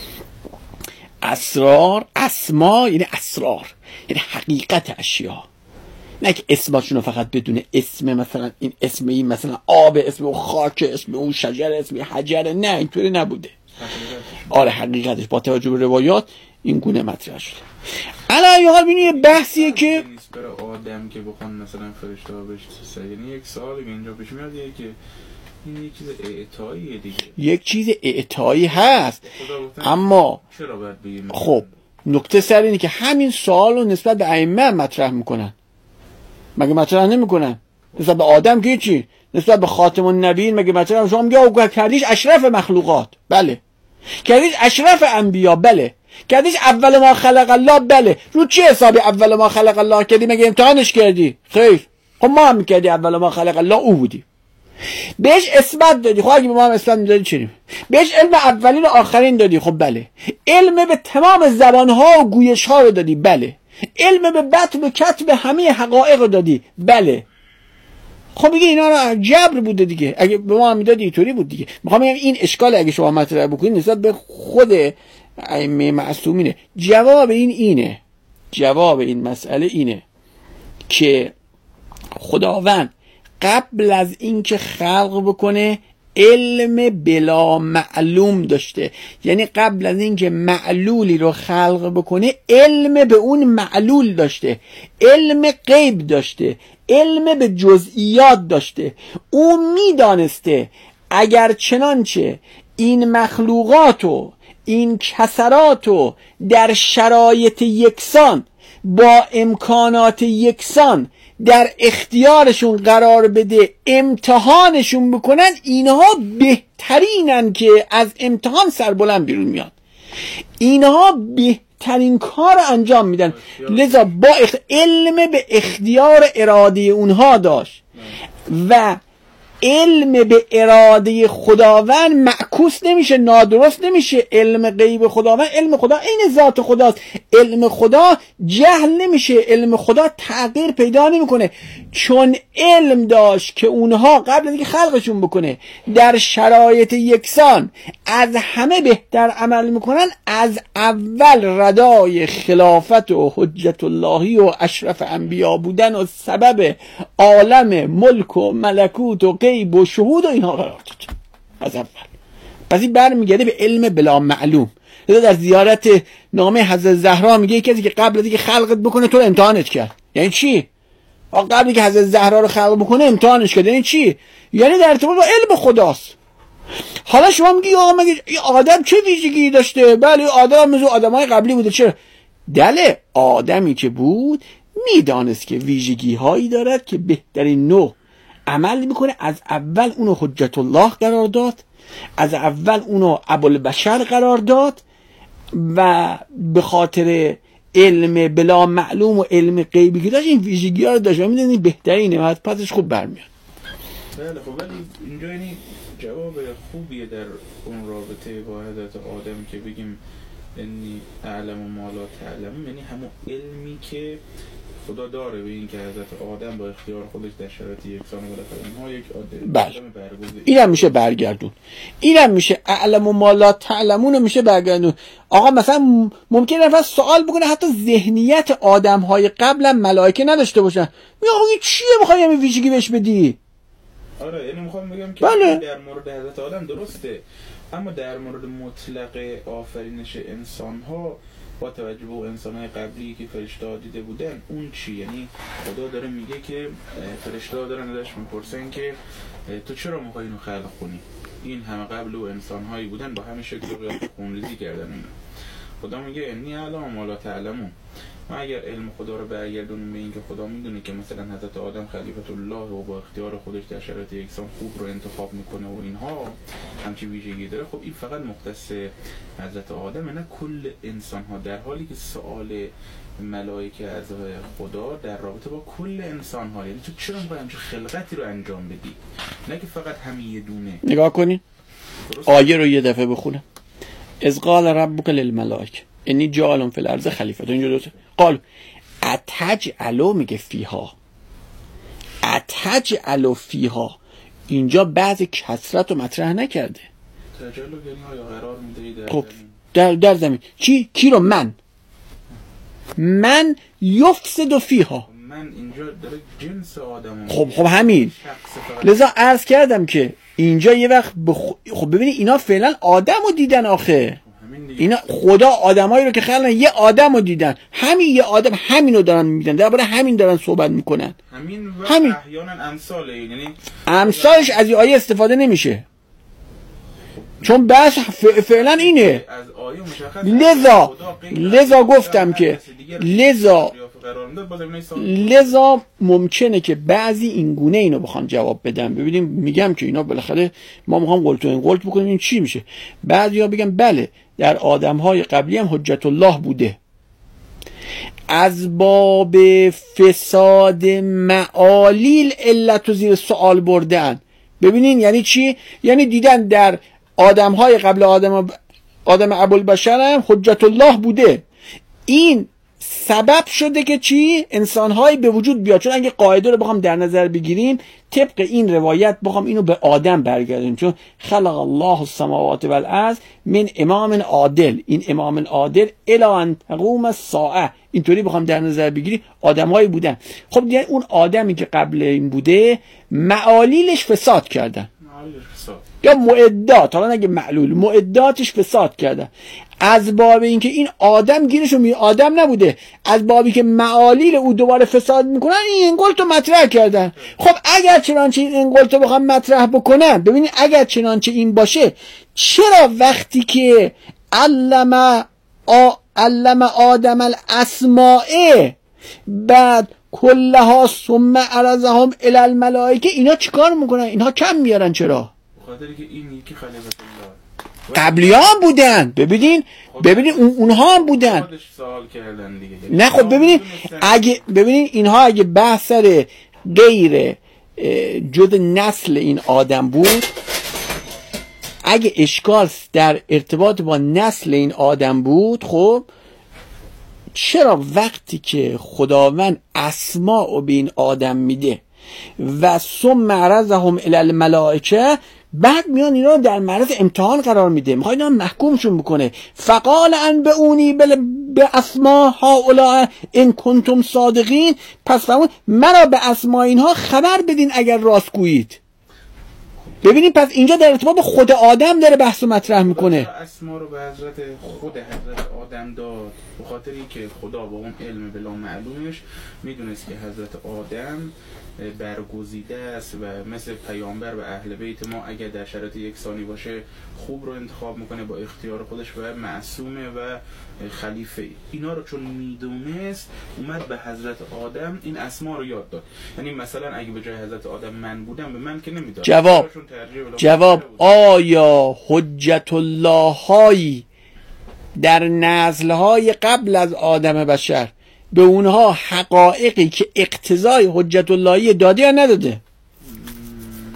اسرار، اسما یعنی اسرار، یعنی حقیقت اشیا، نه که اسمشون رو فقط بدون اسم، مثلا این اسم این مثلا آب، اسم اون خاک، اسم اون شجر، اسم حجر، نه اینطوری نبوده. آره حقیقتش با توجه به روایات این گونه مطرح شده. الان حال ببینید یه بحثیه که برای آدم که بخوان مثلا فرشته‌ها بهش یعنی یک سوالی اینجا پیش میاد که این یک چیز اعطاییه دیگه، یک چیز اعطایی هست، اما چرا باید بگیم؟ خب نکته سر اینه که همین سوال رو نسبت به ائمه مطرح میکنن، مگه مطرح نمیکنن؟ نسبت به آدم که چی؟ نسبت به خاتم النبیین مگه مطرح؟ شما میگه او کردیش اشرف مخلوقات، بله. کردیش اشرف انبیا، بله. کردیش اول ما خلق الله، بله. رو چه حسابی اول ما خلق الله کردی؟ مگه امتحانش کردی؟ خیر. خب ما هم میکردی اول ما خلق الله او بودی. بهش اثبات دادی، خب اگه به ما هم اثبات میدادی چی؟ بهش علم اولین و آخرین دادی، خب بله. علم به تمام زبانها و گویشها رو دادی، بله. علم به بطن و کتم همه حقایق رو دادی، بله. خب میگه اینا رو جبر بوده دیگه، اگه به ما هم میدادی اینطوری بود دیگه. میخوام بگم این اشکال اگه شما مطرح بکنید نسبت به خود ائمه معصومینه. جواب این مسئله اینه که خداوند قبل از اینکه خلق بکنه علم بلا معلوم داشته. یعنی قبل از اینکه معلولی رو خلق بکنه علم به اون معلول داشته، علم غیب داشته، علم به جزئیات داشته. او میدانسته اگر چنانچه این مخلوقاتو، این کسراتو در شرایط یکسان با امکانات یکسان در اختیارشون قرار بده، امتحانشون بکنن، اینها بهترینن که از امتحان سربلند بیرون میاد. اینها بهترین کار انجام میدن. لذا با علم به اختیار اراده اونها داشت و علم به اراده خداوند معکوس نمیشه، نادرست نمیشه. علم غیب خداوند، علم خدا عین ذات خداست. علم خدا جهل نمیشه، علم خدا تغییر پیدا نمیکنه. چون علم داشت که اونها قبل از اینکه خلقشون بکنه در شرایط یکسان از همه بهتر عمل میکنن، از اول ردای خلافت و حجت اللهی و اشرف انبیا بودن و سبب عالم ملک و ملکوت و غیب و شهود و اینها قرار داد از اول. پس این برمیگرده به علم بلا معلوم. در زیارت نامه حضرت زهرا میگه کسی که قبل از اینکه خلقت بکنه تو امتحانت کرد. یعنی چی؟ قبل اینکه حضرت زهرا رو خلق بکنه امتحانش کرد. یعنی چی؟ یعنی در ارتباط با علم خداست. حالا شما میگی آقا مگه این آدم چه ویژگی داشته؟ بله آدم مثل آدمای قبلی بوده. چرا؟ دله آدمی که بود میدانست که ویژگی هایی دارد که بهترین نوع عمل میکنه. از اول اونو حجت الله قرار داد، از اول اونو ابوالبشر قرار داد و به خاطر علم بلا معلوم و علم غیبی که داشت این ویژگی ها رو داشت و میدونی بهترینه و پسش خوب برمیاد. بله خب ولی اینجا یعنی جواب خوبیه در اون رابطه با حضرت آدم که بگیم انی اعلم و ما لا تعلم، یعنی همون علمی که خدا داره به این که حضرت آدم با اختیار خودش در شرایط یکسان بالاخره اینها یک بله. آدم برگزیده. اینم میشه برگردون، اینم میشه اعلم و ما لا تعلمون میشه برگردون. آقا مثلا ممکنه نفر سوال بکنه حتی ذهنیت آدم‌های قبلا ملائکه نداشته باشن، میگه آقا چیه میخوای همین ویژگی بهش بدی؟ آره یعنی میخوام بگم که بله. در مورد حضرت آدم درسته، اما در مورد مطلق آفرینش انسان‌ها با توجه به انسان‌های قبلی که فرشته‌ها دیده بودن اون چی؟ یعنی خدا داره میگه که فرشته‌ها دارن ازش میپرسن که تو چرا میخوای اینو خلق کنی؟ این همه قبل و انسان‌هایی بودن با همه شکل و قیافه خونریزی کردن اینا. خدا میگه انی اعلم ما لا تعلمون. ما اگر علم خدا رو برگردونیم به این که خدا میدونه که مثلا حضرت آدم خلیفت الله و با اختیار خودش در شرایط یکسان خوب رو انتخاب میکنه و اینها همچین ویژگی داره، خب این فقط مختص حضرت آدمه نه کل انسان ها، در حالی که سوال ملائکه از خدا در رابطه با کل انسان ها، یعنی تو چرا میخوای همچین خلقتی رو انجام بدی، نه که فقط همین یه دونه. نگاه کنین آیه رو یه دفعه بخونم. اذ قال ربک للملائکه انی جاعل فی الارض خلیفه. اینجا دوست قال اتجعلوا، میگه فیها، اتجعلوا فیها، اینجا بعض کثرت رو مطرح نکرده. تجلو یعنی یا قرار میده خب در زمین کی رو؟ من یفسد فیها، من اینجا داره جنس آدم. خب همین لذا عرض کردم که اینجا یه وقت خب ببینید اینا فعلا آدم رو دیدن، آخه اینا خدا آدمایی رو که خلقن یه آدم رو دیدن، همین یه آدم همین رو دارن میدن، درباره همین دارن صحبت میکنن. همین احیانا امثاله، یعنی امثالش از این آیه استفاده نمیشه چون بحث فعلا اینه. لذا گفتم که لذا ممکنه که بعضی این گونه اینو بخوان جواب بدن. ببینیم میگم که اینا بالاخره ما میخوام قلت و انقلت بکنیم این چی میشه. بعضیا بگن بله در آدمهای قبلی هم حجت الله بوده، از باب فساد معالیل علت و زیر سوال بردن. ببینین یعنی چی؟ یعنی دیدن در آدمهای قبل آدم ابوالبشر هم حجت الله بوده، این سبب شده که چی؟ انسانهایی به وجود بیاد. چون اگه قاعده رو بخوام در نظر بگیریم طبق این روایت بخوام اینو به آدم برگردیم، چون خلق الله السماوات والارض من امام عادل، این امام عادل الی ان تقوم الساعه، اینطوری بخوام در نظر بگیری آدمهایی بودن. خب دیگه اون آدمی که قبل این بوده معالیلش فساد کردن یا معدات، حالا نگه معلول، معداتش فساد کردن. از باب اینکه این آدم گیرشو آدم نبوده، از بابی که معالیل او دوباره فساد میکنن این انگلتو مطرح کردن. خب اگر چنانچه این انگلتو بخوام مطرح بکنن، ببینید اگر چنانچه این باشه چرا وقتی که علم آدم الاسماء بعد کلها ثم عرضهم الی الملائکه، اینا چیکار میکنن؟ اینها کم میارن. چرا؟ بخاطر که این یکی خلیفت الله قبلی ها هم بودن. ببینین اونها هم بودن. نه خب ببینین اینها اگه بحث سر غیر جز نسل این آدم بود، اگه اشکال در ارتباط با نسل این آدم بود، خب چرا وقتی که خداوند اسماء به این آدم میده و ثم عرضهم الی الملائکه، بعد میان اینا در معرض امتحان قرار میده، میخواد اینا محکومشون بکنه. فقال انبئونی به اسماء هؤلاء ان کنتم صادقین، پس فرمود مرا به اسماء اینها خبر بدین اگر راست گویید. ببینید پس اینجا در ارتباط خود آدم داره بحث و مطرح میکنه. اسما رو به خود حضرت آدم داد به خاطر اینکه خدا با اون علم بلا معلومش میدونست که حضرت آدم برگزیده است و مثل پیامبر و اهل بیت ما اگر در شرایط یکسانی باشه خوب رو انتخاب میکنه با اختیار خودش و معصومه و خلیفه. اینا رو چون میدونست اومد به حضرت آدم این اسما رو یاد داد. یعنی مثلا اگه به جای حضرت آدم من بودم به من که نمیداد. جواب آیا حجت الله هایی در نسل‌های قبل از آدم بشر به اونها حقایقی که اقتضای حجت اللهی داده یا نداده؟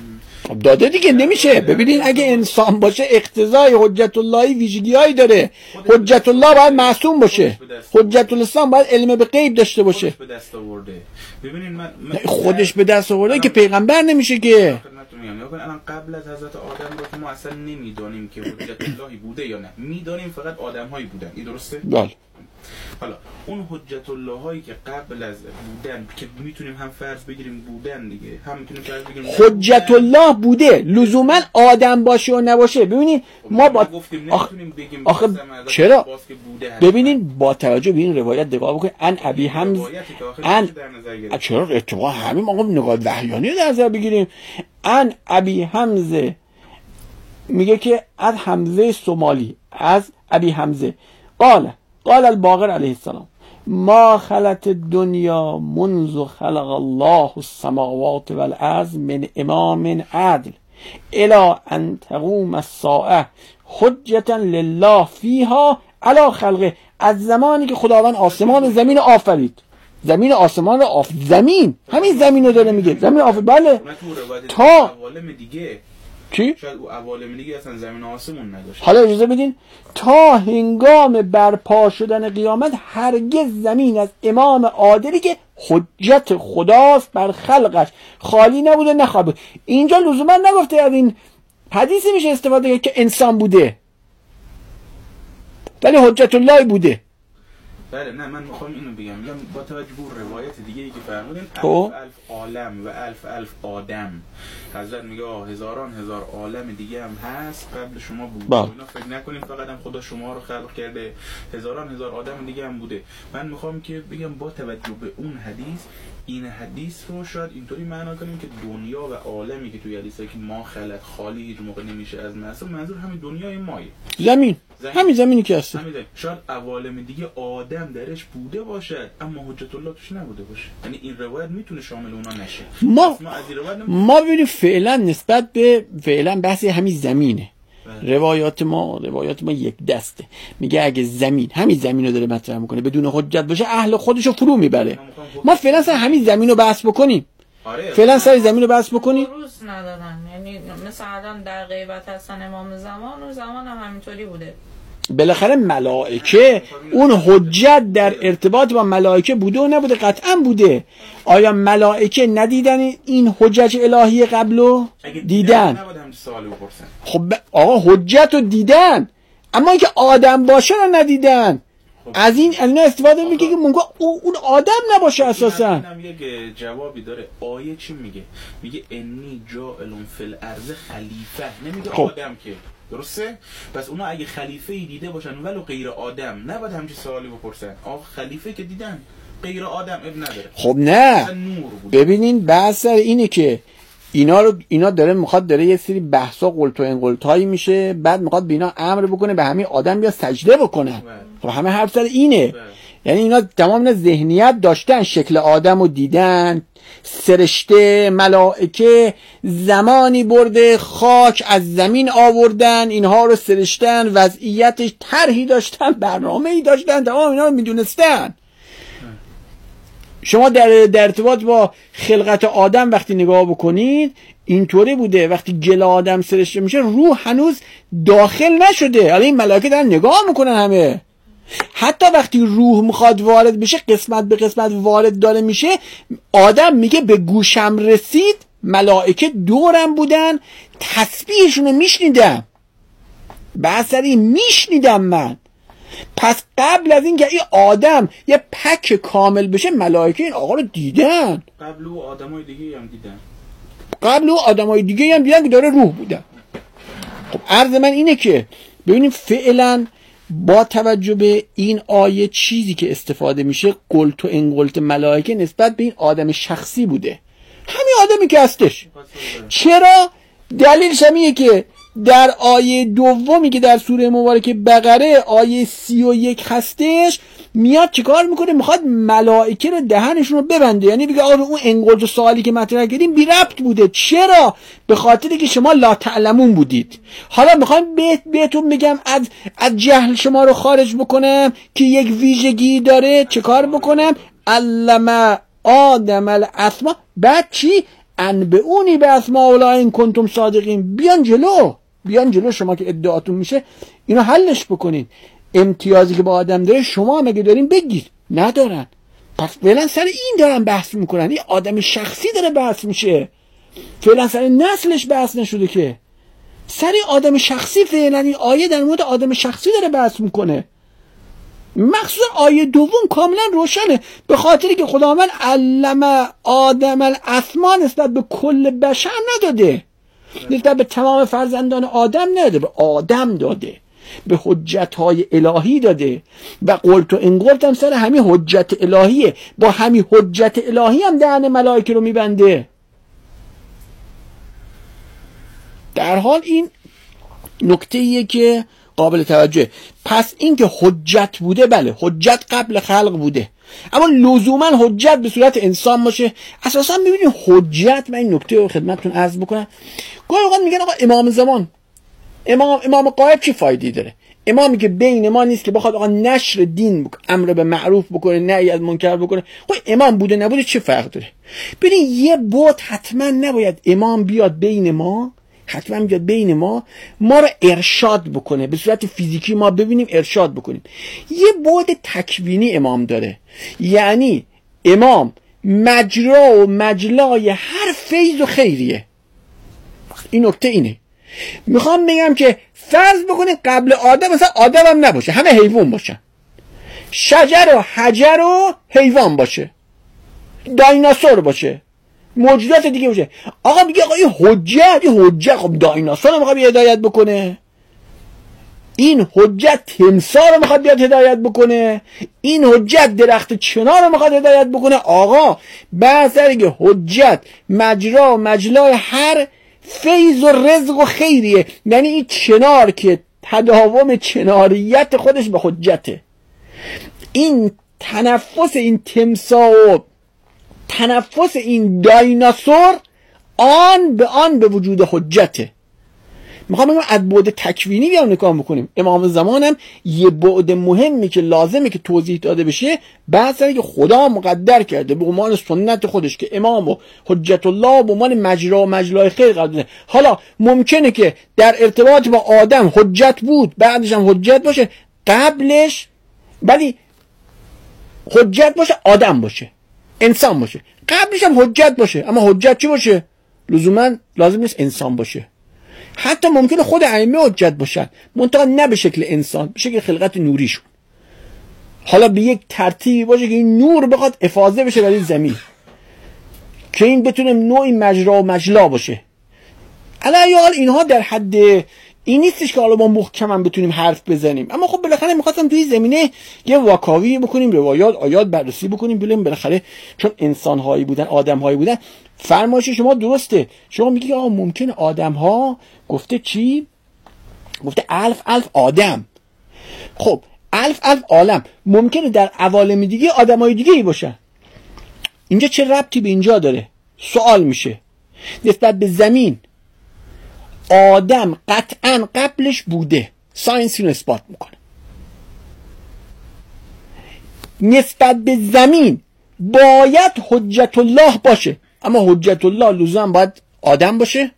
خب داده دیگه نمیشه. ببینین اگه انسان باشه اقتضای حجت اللهی ویژگی‌هایی داره. حجت الله باید معصوم باشه، حجت الاسلام باید علم به غیب داشته باشه. به دست آورده. ببینین من خودش به دست آورده که پیغمبر نمیشه که. الان قبل از حضرت آدم رو که ما اصلا نمیدانیم که حجت اللهی بوده یا نه، میدانیم فقط آدم‌هایی بودن. این درسته؟ بله. حالا اون حجت الله هایی که قبل از بودن که میتونیم هم فرض بگیریم بودن دیگه، هم میتونیم فرض بگیریم حجت الله بوده، لزوما آدم باشه و نباشه. ببینید ما با آخه چرا ببینین با توجه به این روایت نگاه بکنید. ان ابی حمزه چرا اتفاقا همین موقع نگاه وحیانی در نظر بگیریم. ان ابی حمزه میگه که از حمزه سومالی، از ابی حمزه قال الباقر علیه السلام ما خلت الدنیا منذ خلق الله السماوات والارض من امام عدل الى ان تقوم الساعه حجتا لله فیها علی خلقه. از زمانی که خداوند آسمان و زمین آفرید، زمین آسمان رو زمین همین زمین رو داره میگه، زمین آفرید. بله تا چی؟ شاید او عوالم دیگه اصلا زمین و آسمون نداشت. حالا اجازه بدین تا هنگام برپا شدن قیامت هرگز زمین از امام عادلی که حجت خداست بر خلقش خالی نبوده نخواهد بود. اینجا لزوما نگفته از این حدیثی میشه استفاده که انسان بوده ولی حجت الله بوده. بله نه من میخوام اینو بگم با توجه به روایت دیگه ای که فرمودین الف عالم و الف آدم، حضرت میگه هزاران هزار عالم دیگه هم هست قبل شما بوده. اینا فکر نکنین فقط هم خدا شما رو خلق کرده، هزاران هزار آدم دیگه هم بوده. من میخوام که بگم با توجه به اون حدیث، این حدیث رو شاید اینطوری معنا کنیم که دنیا و عالمی که توی حدیثه که ما خلق خالی هیچ موقع نمیشه از معصوم، منظور همین دنیای مایه، زمین. همین زمینی که هست. شاید عوالم دیگه آدم درش بوده باشد اما حجت الله توش نبوده باشه. یعنی این روایت میتونه شامل اونا نشه. ما ببینیم فعلا نسبت به فعلا بحث همین زمینه. روایات ما یک دسته. میگه اگه زمین همین زمین رو داره مطرح میکنه بدون حجت باشه اهل خودشو فرو میبره. ما فعلا سر همین زمین رو بحث بکنیم. فعلا سر زمین رو بحث بکنیم. روز ندادن، یعنی مثلا در غیبت هستن امام زمان و زمان هم همینطوری بوده. بالاخره ملائکه اون حجت در ارتباط با ملائکه بوده و نبوده؟ قطعا بوده. آیا ملائکه ندیدن این حجت الهی قبلو؟ دیدن. خب آقا حجت رو دیدن اما اینکه آدم باشه رو ندیدن. از این استفاده میگه که مونگا اون آدم نباشه اساسا. اینم یک جوابی داره. آیه چی میگه؟ میگه انی جاعل فی الارض خلیفه، نمیگه آدم که. درسته؟ پس اونا اگه خلیفه ای دیده باشن ولو غیر آدم نباید همچین سوالی بپرسن. خلیفه که دیدن غیر آدم اب نداره. خب نه ببینین بحث اینه که اینا داره یه سری بحثا قلت و انقلتایی میشه، بعد میخواد به اینا امر بکنه به همین آدم بیا سجده بکنن. خب همه حرف سر اینه. یعنی اینا تمام ذهنیت داشتن، شکل آدم رو دیدن، سرشته ملائکه زمانی برده خاک از زمین آوردن اینها رو سرشتن، وضعیتش طرحی داشتن، برنامه‌ای داشتن، تمام اینا رو میدونستن. شما در ارتباط با خلقت آدم وقتی نگاه بکنید اینطوری بوده وقتی گل آدم سرشته میشه روح هنوز داخل نشده. حالا این ملائکه دارن نگاه میکنن همه. حتی وقتی روح میخواد وارد بشه قسمت به قسمت وارد داره میشه، آدم میگه به گوشم رسید ملائکه دورم بودن تسبیحشون رو میشنیدم، بسری میشنیدم من. پس قبل از این که این آدم یه پک کامل بشه ملائکه این آقا رو دیدن. قبل او آدمای دیگه هم دیدن که داره روح بودن. خب عرض من اینه که ببینیم فعلا با توجه به این آیه چیزی که استفاده میشه قلت و انقلت ملائکه نسبت به این آدم شخصی بوده، همین آدمی که هستش. چرا؟ دلیلش همینه که در آیه دومی که در سوره مبارکه بقره آیه 31 هستش میاد چیکار میکنه؟ میخواد ملائکه رو دهنشون رو ببنده. یعنی بگه آره اون انقلت و سوالی که مطرح کردیم بی ربط بوده. چرا؟ به خاطری که شما لا تعلمون بودید. حالا میخوام بهتون بگم از جهل شما رو خارج بکنم که یک ویژگی داره. چیکار بکنم؟ علم آدم الاسما. بعد چی؟ انبئونی باسماء الله ان کنتم صادقین. بیان جلو شما که ادعاتون میشه اینو حلش بکنید. امتیازی که با آدم داره شما مگه دارین بگید؟ ندارن. پس فعلا سر این دارن بحث میکنن. این آدم شخصی داره بحث میشه، فعلا سر نسلش بحث نشده که. سر آدم شخصی فعلا این آیه در مورد آدم شخصی داره بحث میکنه. مخصوصا آیه دوم کاملا روشنه، به خاطری که خداوند علم آدم الاسما نسبت به کل بشر نداده، نسبت به تمام فرزندان آدم نداده، به آدم داده، به حجت‌های الهی داده. و قلت و انقلت هم سر همین حجت الهیه، با همین حجت الهی هم دهن ملائکه رو میبنده. در حال این نکته‌ایه که قابل توجه. پس این که حجت بوده، بله حجت قبل خلق بوده، اما لزوما حجت به صورت انسان باشه. اساسا میبینید حجت، من این نکته رو خدمتتون عرض بکنم، گاهی اوقات میگن آقا امام زمان، امام قائب چی فایده‌ای داره؟ امامی که بین ما نیست که بخواد آقا نشر دین بکنه، امر به معروف بکنه، نهی از منکر بکنه، خب امام بوده نبوده چه فرق داره؟ ببین یه بود حتما نباید امام بیاد بین ما، حتما بیاد بین ما رو ارشاد بکنه، به صورت فیزیکی ما ببینیم ارشاد بکنیم. یه بود تکوینی امام داره، یعنی امام مجرا و مجلای هر فیض و خیریه. این نکته اینه. میخوام بگم که فرض بکنید قبل آدم مثلا آدم هم نباشه، همه حیوان باشن، شجر و حجر و حیوان باشه، دایناسور باشه، موجودات دیگه باشه. آقا میگه آقا این حجت خب دایناسور رو میخواد هدایت بکنه، این حجت تمساح رو میخواد بیاد هدایت بکنه، این حجت درخت چنار رو میخواد هدایت بکنه. آقا بحث که حجت مجرا و مجلای هر فیض و رزق و خیریه، یعنی این چنار که تداوم چناریت خودش به حجته، این تنفس این تمساح و تنفس این دایناسور آن به وجود حجته. میخوام بگم از بعد تکوینی بیام نگاه بکنیم. امام زمانم یه بعد مهمی که لازمه که توضیح داده بشه، بحثی که خدا مقدر کرده به عنوان سنت خودش که امام و حجت الله به عنوان مجرا و مجلای خیر قرار داده. حالا ممکنه که در ارتباط با آدم حجت بود، بعدش هم حجت باشه، قبلش ولی حجت باشه، آدم باشه، انسان باشه، قبلش هم حجت باشه، اما حجت چی باشه؟ لزوما لازم نیست انسان باشه. حتی ممکنه خود ائمه حجت باشن، منتها نه به شکل انسان، به شکل خلقت نوریشون. حالا به یک ترتیبی باشه که این نور بخواد افاضه بشه در این زمین، که این بتونه نوعی مجرا و مجلا باشه. علی حال اینها در حد این نیستش که حالا ما محکما بتونیم حرف بزنیم، اما خب بالاخره می‌خواستم توی زمینه یه واکاوی بکنیم، روایات آیات بررسی بکنیم، ببینیم بالاخره چون انسان‌هایی بودن، آدم‌هایی بودن. فرمایش شما درسته، شما میگی آقا ممکنه آدم‌ها، گفته چی؟ گفته الف آدم. خب الف عالم، ممکنه در عوالم دیگه آدم‌های دیگه‌ای باشن. اینجا چه ربطی به اینجا داره؟ سوال میشه. نسبت به زمین آدم قطعا قبلش بوده، ساینس اینو اثبات میکنه. نسبت به زمین باید حجت الله باشه، اما حجت الله لزوما باید آدم باشه؟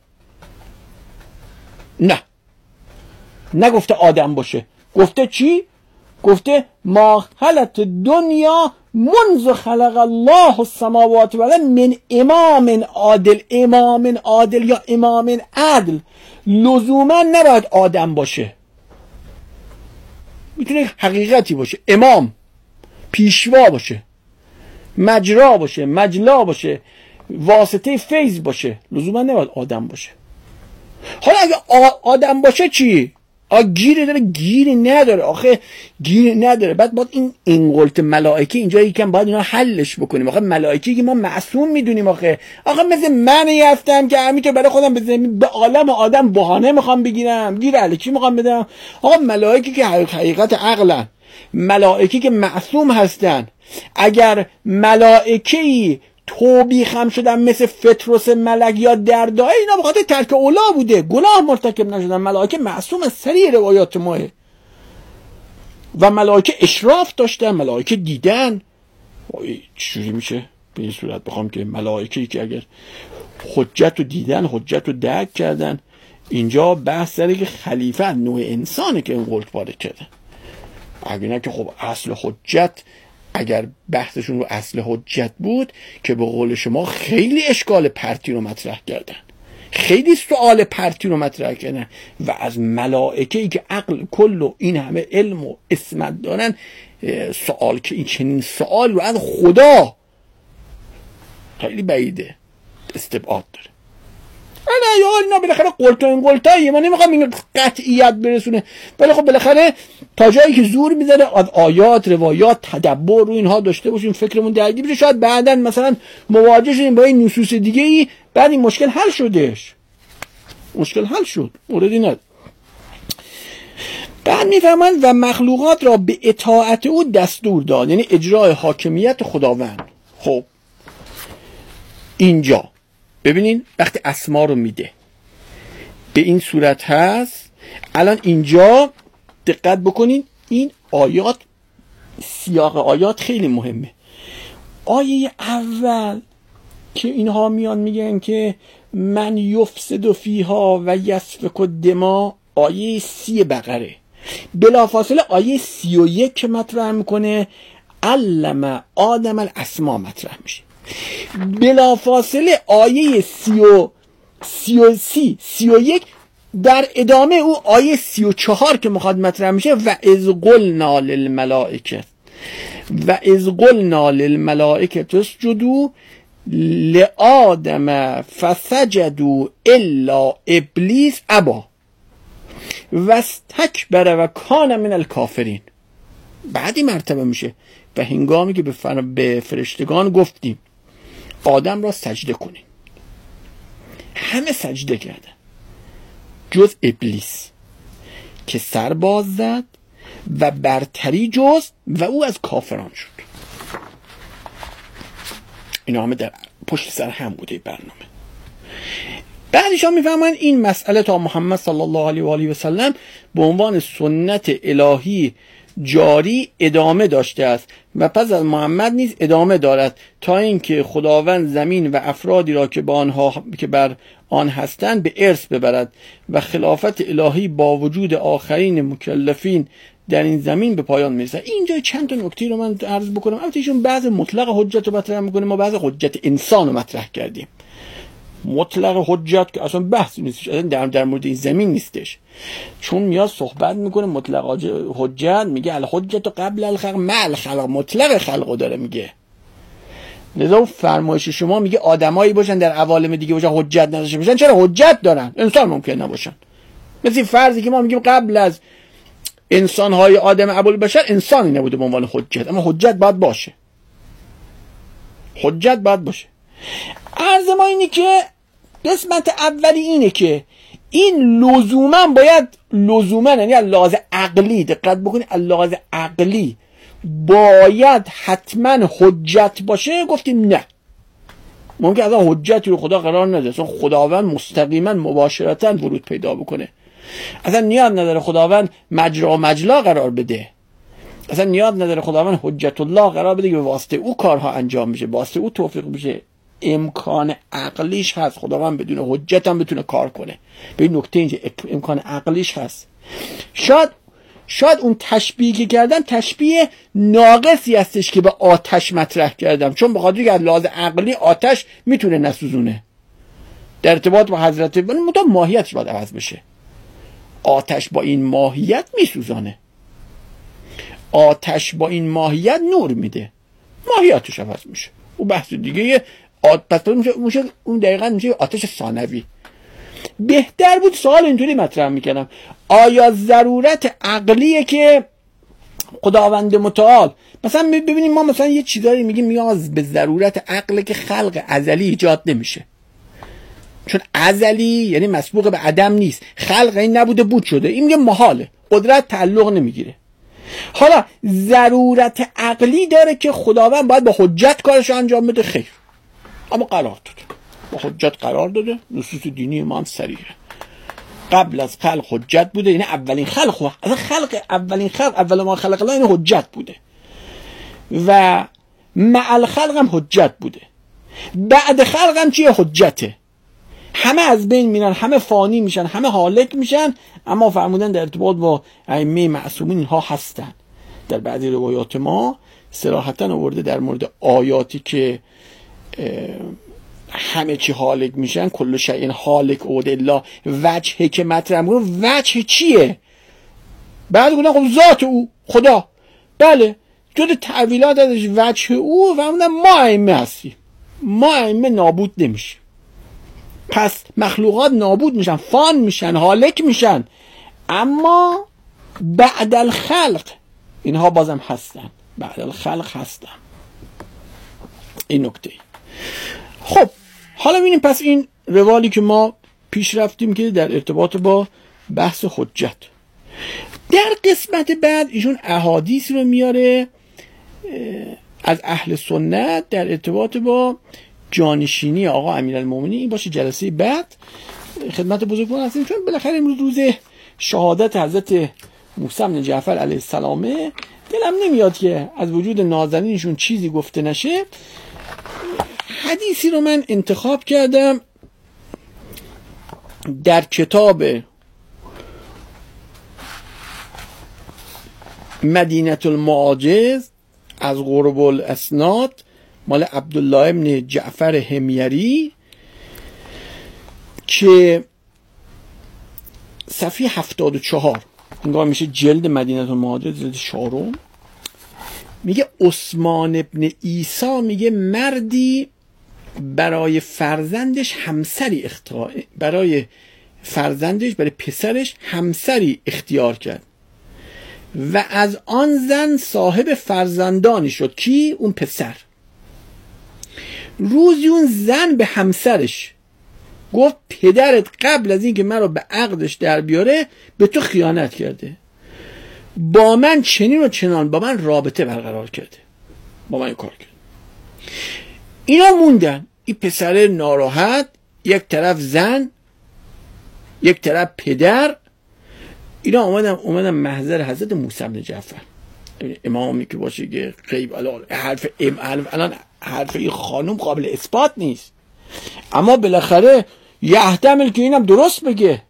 نه، نگفته آدم باشه. گفته چی؟ گفته ما خلقت دنیا منذ خلق الله السماوات والارض من امام عادل. امام عادل یا امام عدل لزوما نباید آدم باشه، میتونه حقیقتی باشه، امام پیشوا باشه، مجرا باشه، مجلا باشه، واسطه فیض باشه، لزوما نباید آدم باشه. حالا اگه آدم باشه چی؟ گیری داره؟ گیری نداره. آخه گیری نداره. بعد باید این انقلت ملائکه اینجا یکم باید اینا حلش بکنیم. آخه ملائکه که ما معصوم میدونیم، آخه مثل منی هستم که همینطور برای خودم به عالم آدم بهانه میخوام بگیرم، گیر الکی میخوام بدم. آقا ملائکه که حقیقت عقلن، ملائکه که معصوم هستن. اگر ملائکه‌ای توبیخ هم شدن مثل فطرس ملک یا دردای، اینا به خاطر ترک اولا بوده، گناه مرتکب نشدن. ملائکه معصوم از سری روایات ماه و ملائکه اشراف داشتن، ملائکه دیدن. چجوری میشه به این صورت بخوام که ملائکه‌ای که اگر حجت رو دیدن، حجت رو درک کردن. اینجا بحث داره که خلیفه نوع انسانه که این قلت وارد کردن. اگه نه که خب اصل حجت، اگر بحثشون رو اصل حجت بود که به قول شما خیلی اشکال پرتی رو مطرح کردن، خیلی سوال پرتی رو مطرح کردن و از ملائکه‌ای که عقل کل و این همه علم و عصمت دارن سوال که این چنین سوال رو از خدا خیلی بعیده، استبعاد داره. نه یا اینا بالاخره قلتایی ما نمیخوام این قطعیت برسونه، ولی خب بالاخره تا جایی که زور میذاره از آیات، روایات، تدبر رو اینها داشته باشیم، فکرمون درگیر بشه، شاید بعداً مثلا مواجه شدیم با این نصوص دیگه ای، بعد این مشکل حل شدش، مشکل حل شد، موردی نداره. بعد میفهمند و مخلوقات را به اطاعت او دستور داد، یعنی اجرای حاکمیت خداوند. خب اینجا ببینین وقتی اسما رو میده به این صورت هست. الان اینجا دقت بکنین، این آیات، سیاق آیات خیلی مهمه. آیه اول که اینها میان میگن که من یفسد فیها و یسفک الدماء، آیه 30 بقره. بلافاصله آیه 31 که مطرح میکنه علم آدم الاسماء مطرح میشه. بلافاصله آیه 31 در ادامه او آیه 34 که مخاطب مطرح میشه و اذ قلنا للملائکه اسجدوا لآدم فسجدوا الا ابلیس ابا واستکبر و کان من الکافرین. بعدی مرتبه میشه و هنگامی که به فرشتگان گفتیم آدم را سجده کنین، همه سجده کردن جز ابلیس که سر باز زد و برتری جست و او از کافران شد. اینا همه در پشت سر هم بوده برنامه. بعدش هم میفهمن این مسئله تا محمد صلی الله علیه و آله و سلم به عنوان سنت الهی جاری ادامه داشته است و پس از محمد نیز ادامه دارد تا اینکه خداوند زمین و افرادی را که بر آن هستند به ارث ببرد و خلافت الهی با وجود آخرین مکلفین در این زمین به پایان میرسد. اینجا چند تا نکته رو من عرض بکنم. البته ایشون بعض مطلق حجت رو مطرح میکنه، ما بعض حجت انسان رو مطرح کردیم. مطلق حجت که اصلا بحث نیستش، اصلا در مورد این زمین نیستش، چون میاد صحبت میکنه مطلق حجت، میگه الحجت قبل الخلق مع الخلق، مطلق خلقو داره میگه. لذا فرمایش شما میگه آدمایی باشن در عوالم دیگه باشن حجت نداشته باشن، چرا حجت دارن؟ انسان ممکن نباشن. مثل فرضی که ما میگیم قبل از انسانهای آدم ابوالبشر انسانی نبوده به عنوان حجت، اما حجت باید باشه، حجت باید باشه. عرض ما اینه که قسمت اولی اینه که این لزوما یعنی لحاظ عقلی، دقت بکنید، لحاظ عقلی باید حتما حجت باشه. گفتیم نه، ممکن اصلا حجتی رو خدا قرار نده، اصلا خداوند مستقیما مباشرتا ورود پیدا بکنه، اصلا نیاز نداره خداوند مجرا و مجلا قرار بده، اصلا نیاز نداره خداوند حجت الله قرار بده که به واسطه او کارها انجام میشه، به واسطه او توفیق میشه. امکان عقلیش هست خداوند بدون حجت هم بتونه کار کنه. به این نکته اینجا امکان عقلیش هست. شاید اون تشبیهی که کردم تشبیه ناقصی هستش که به آتش مطرح کردم، چون به خاطر که از لحاظ عقلی آتش میتونه نسوزونه در ارتباط با حضرت، ولی ماهیتش باید عوض بشه. آتش با این ماهیت میسوزانه، آتش با این ماهیت نور میده، ماهیتش عوض میشه. اون بحث دیگه پس میشه اون دقیقاً میشه آتش ثانوی. بهتر بود سوال اینطوری مطرح میکنم، آیا ضرورت عقلیه که خداوند متعال مثلا ببینیم ما مثلا یه چیزایی میگیم به ضرورت عقل که خلق ازلی ایجاد نمیشه، چون ازلی یعنی مسبوق به عدم نیست، خلق این نبوده بود شده، این میگه محاله، قدرت تعلق نمیگیره. حالا ضرورت عقلی داره که خداوند باید با حجت کارش انجام بده، خیر، اما قرار داده، با حجت قرار داده. نصوص دینی ما هم صریحه، قبل از خلق حجت بوده، یعنی اولین خلق، اولین خلق اول ما خلق الله این حجت بوده و مع الخلق هم حجت بوده، بعد خلق هم چیه؟ حجته. همه از بین میرن، همه فانی میشن، همه هالک میشن، اما فرمودن در ارتباط با ائمه معصومین اینها هستن. در بعضی روایات ما صراحتاً آورده در مورد آیاتی که همه چی هالک میشن، کل شیء هالک اود الا وجهه که مطرح میکنه. وجه چیه؟ بعد گفتن خب ذات او، خدا. بله، جد تعویلات ازش وجه او فرمودن ما ائمه هستیم، ما ائمه نابود نمیشیم. پس مخلوقات نابود میشن، فان میشن، هالک میشن، اما بعد الخلق اینها بازم هستن، بعد الخلق هستن. این نکته. خب حالا ببینیم پس این روالی که ما پیش رفتیم که در ارتباط با بحث حجت. در قسمت بعد ایشون احادیث رو میاره از اهل سنت در ارتباط با جانشینی آقا امیرالمومنین. این باشه جلسه بعد خدمت بزرگوار هستیم، چون بالاخره امروز روز شهادت حضرت موسی بن جعفر علیه السلام، دلم نمیاد که از وجود نازنینشون چیزی گفته نشه. حدیثی رو من انتخاب کردم در کتاب مدینه المعاجز از غرب الاسناد مال عبدالله ابن جعفر حمیری که صفحه 74 انگار میشه جلد مدینه المعاجز جلد 4. میگه عثمان ابن عیسی میگه مردی برای فرزندش همسری برای پسرش همسری اختیار کرد و از آن زن صاحب فرزندانی شد. کی؟ اون پسر. روزی اون زن به همسرش گفت پدرت قبل از اینکه من رو به عقدش در بیاره به تو خیانت کرده، با من چنین و چنان با من رابطه برقرار کرده، با من این کار کرد. اینا موندن، این پسر ناراحت، یک طرف زن، یک طرف پدر. اینا اومدن محضر حضرت موسی بن جعفر، امامی که باشه که غیب الان حرف این خانم قابل اثبات نیست، اما بالاخره یحتمل که اینم درست بگه.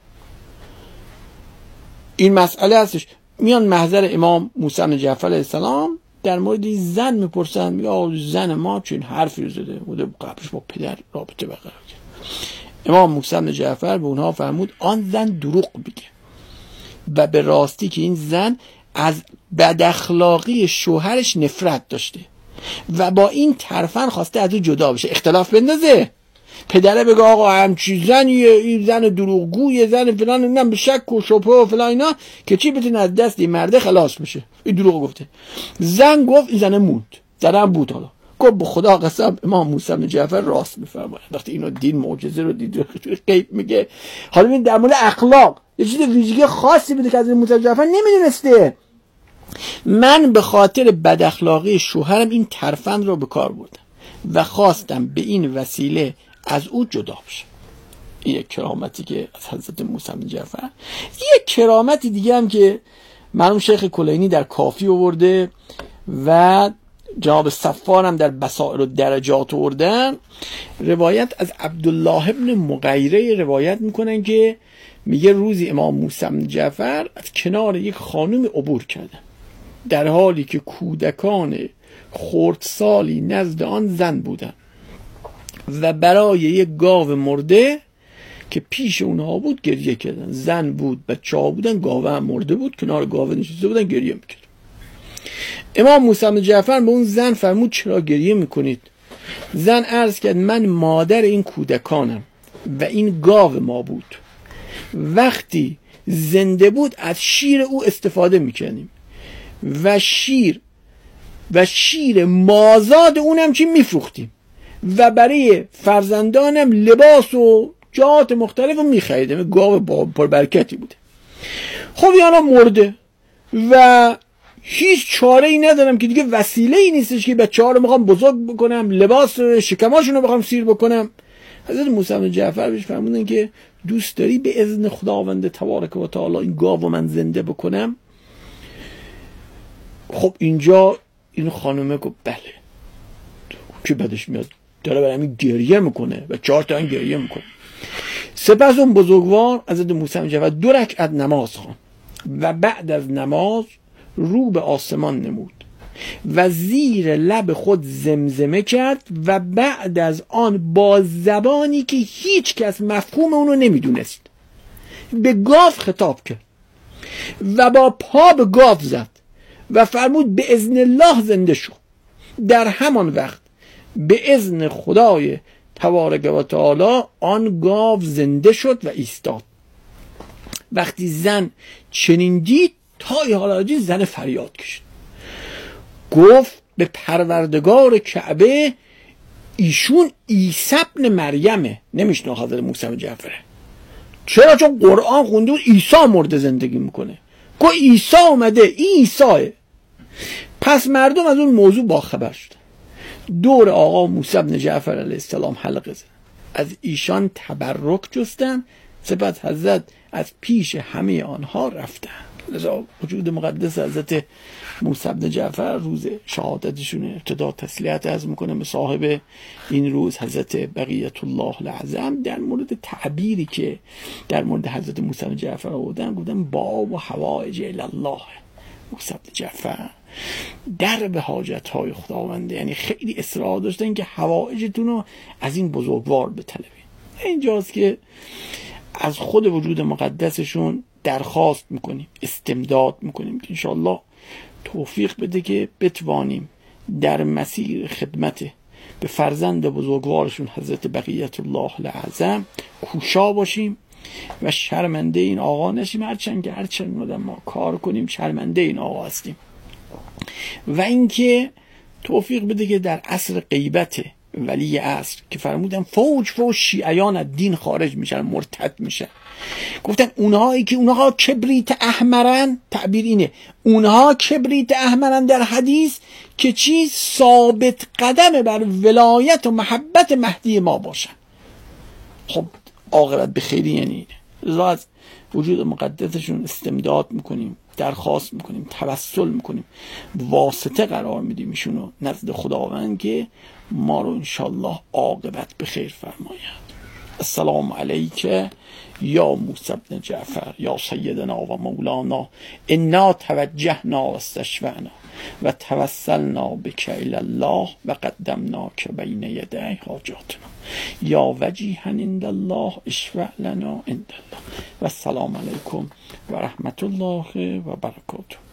این مسئله هستش. میان محضر امام موسی بن جعفر علیه السلام در مورد این زن میپرسن، میگه زن ما چون حرفی زده بوده قبلش با پدر رابطه برقرار کرد. امام موسی بن جعفر به اونها فرمود آن زن دروغ میگه و به راستی که این زن از بد اخلاقی شوهرش نفرت داشته و با این ترفند خواسته از او جدا بشه، اختلاف بندازه. پدره بگه آقا همچی زنیه، این زن دروغگویه، زن فلان، اینم به شک و شبهه و فلان اینا، که چی بتونه از دست این مرده خلاص بشه. این دروغ گفته. زن گفت این زنه موند، زنه بود. حالا گفت به خدا قسم امام موسی بن جعفر راست میفرماید. وقتی اینو دین معجزه رو دید غیب میگه. حالا ببین در مورد اخلاق یه چیز ویژگی خاصی بوده که از موسی بن جعفر نمیدونسته. من به خاطر بد اخلاقی شوهرم این ترفند رو به کار بردم و خواستم به این وسیله از او جدا بشه. این یک کرامتی که از حضرت موسی بن جعفر. یک کرامتی دیگه هم که مرحوم شیخ کلینی در کافی آورده و جناب صفار هم در بصائر و درجات آوردن، روایت از عبدالله ابن مغیره روایت میکنن که میگه روزی امام موسی بن جعفر از کنار یک خانم عبور کردن در حالی که کودکان خردسالی نزد آن زن بودن و برای یک گاو مرده که پیش اونها بود گریه کردن. زن بود، بچه ها بودن، گاو هم مرده بود، کنار گاو نشسته بودن گریه میکرد. امام موسی بن جعفر به اون زن فرمود چرا گریه میکنید؟ زن عرض کرد من مادر این کودکانم و این گاو ما بود، وقتی زنده بود از شیر او استفاده میکنیم و شیر مازاد اونم چی میفروختیم و برای فرزندانم لباس و جهات مختلف رو میخریدیم. گاو پربرکتی بوده. خب یانا مرده و هیچ چاره ای ندارم که دیگه وسیله ای نیستش که بچه ها رو میخوام بزرگ بکنم، لباس شکماشون رو بخوام سیر بکنم. حضرت موسی بن جعفر بهش فرمودن که دوست داری به اذن خداوند تبارک و تعالی این گاو من زنده بکنم؟ خب اینجا این خانومه گفت بله. که بعدش میاد داره برای همین گریه میکنه و 4 تا این گریه میکنه. سپس اون بزرگوار حضرت موسی بن جعفر 2 رکعت نماز خواند و بعد از نماز رو به آسمان نمود و زیر لب خود زمزمه کرد و بعد از آن با زبانی که هیچ کس مفهوم اونو نمیدونست به گاو خطاب کرد و با پا به گاو زد و فرمود به اذن الله زنده شو. در همان وقت به اذن خدای تبارک و تعالی آن گاو زنده شد و ایستاد. وقتی زن چنین دید تا حالا زن فریاد کشید، گفت به پروردگار کعبه ایشون عیسی ابن مریمه، نمیشناخت حضرت موسی بن جعفر. چرا؟ چون قرآن خونده بود عیسی مرده زندگی میکنه. گفت عیسی اومده، این عیسیه. پس مردم از اون موضوع باخبر شد، دور آقا موسی بن جعفر علیه السلام حلقه زد، از ایشان تبرک جستن، سپس حضرت از پیش همه آنها رفتن. لذا وجود مقدس حضرت موسی بن جعفر روز شهادتشون ابتدا تسلیت عرض میکنه به صاحب این روز حضرت بقیت الله العظم در مورد تعبیری که در مورد حضرت موسی بن جعفر آوردن، گفتن باب و حوائج الله موسی بن جعفر، در به حاجت های خداونده. یعنی خیلی اصرار داشتن که حوائجتون رو از این بزرگوار بطلبید. اینجاست که از خود وجود مقدسشون درخواست میکنیم، استمداد میکنیم که انشاءالله توفیق بده که بتوانیم در مسیر خدمت به فرزند بزرگوارشون حضرت بقیت الله العظم کوشا باشیم و شرمنده این آقا نشیم. هرچند ما کار کنیم شرمنده این آقا هستیم. و اینکه توفیق بده که در عصر غیبت ولی عصر که فرمودن فوج شیعیان از دین خارج میشن، مرتد میشن، گفتن اونهایی که اونها کبریت احمرن، تعبیر اینه، اونها کبریت احمرن در حدیث که چیز ثابت قدم بر ولایت و محبت مهدی ما باشن. خب عاقبت به خیری یعنی اینه. لذا از وجود مقدسشون استمداد میکنیم، درخواست میکنیم، توسل میکنیم، واسطه قرار میدیم ایشونو نزد خداوند که ما رو انشالله عاقبت به خیر فرماید. السلام علیک یا موسی بن جعفر یا سیدنا و مولانا، انا توجهنا و استشفعنا و توسلنا بک الی الله و قدمناک بین یدی حاجاتنا یا وجیها عند الله اشفع لنا عند الله. و السلام علیکم و رحمت الله و برکاته.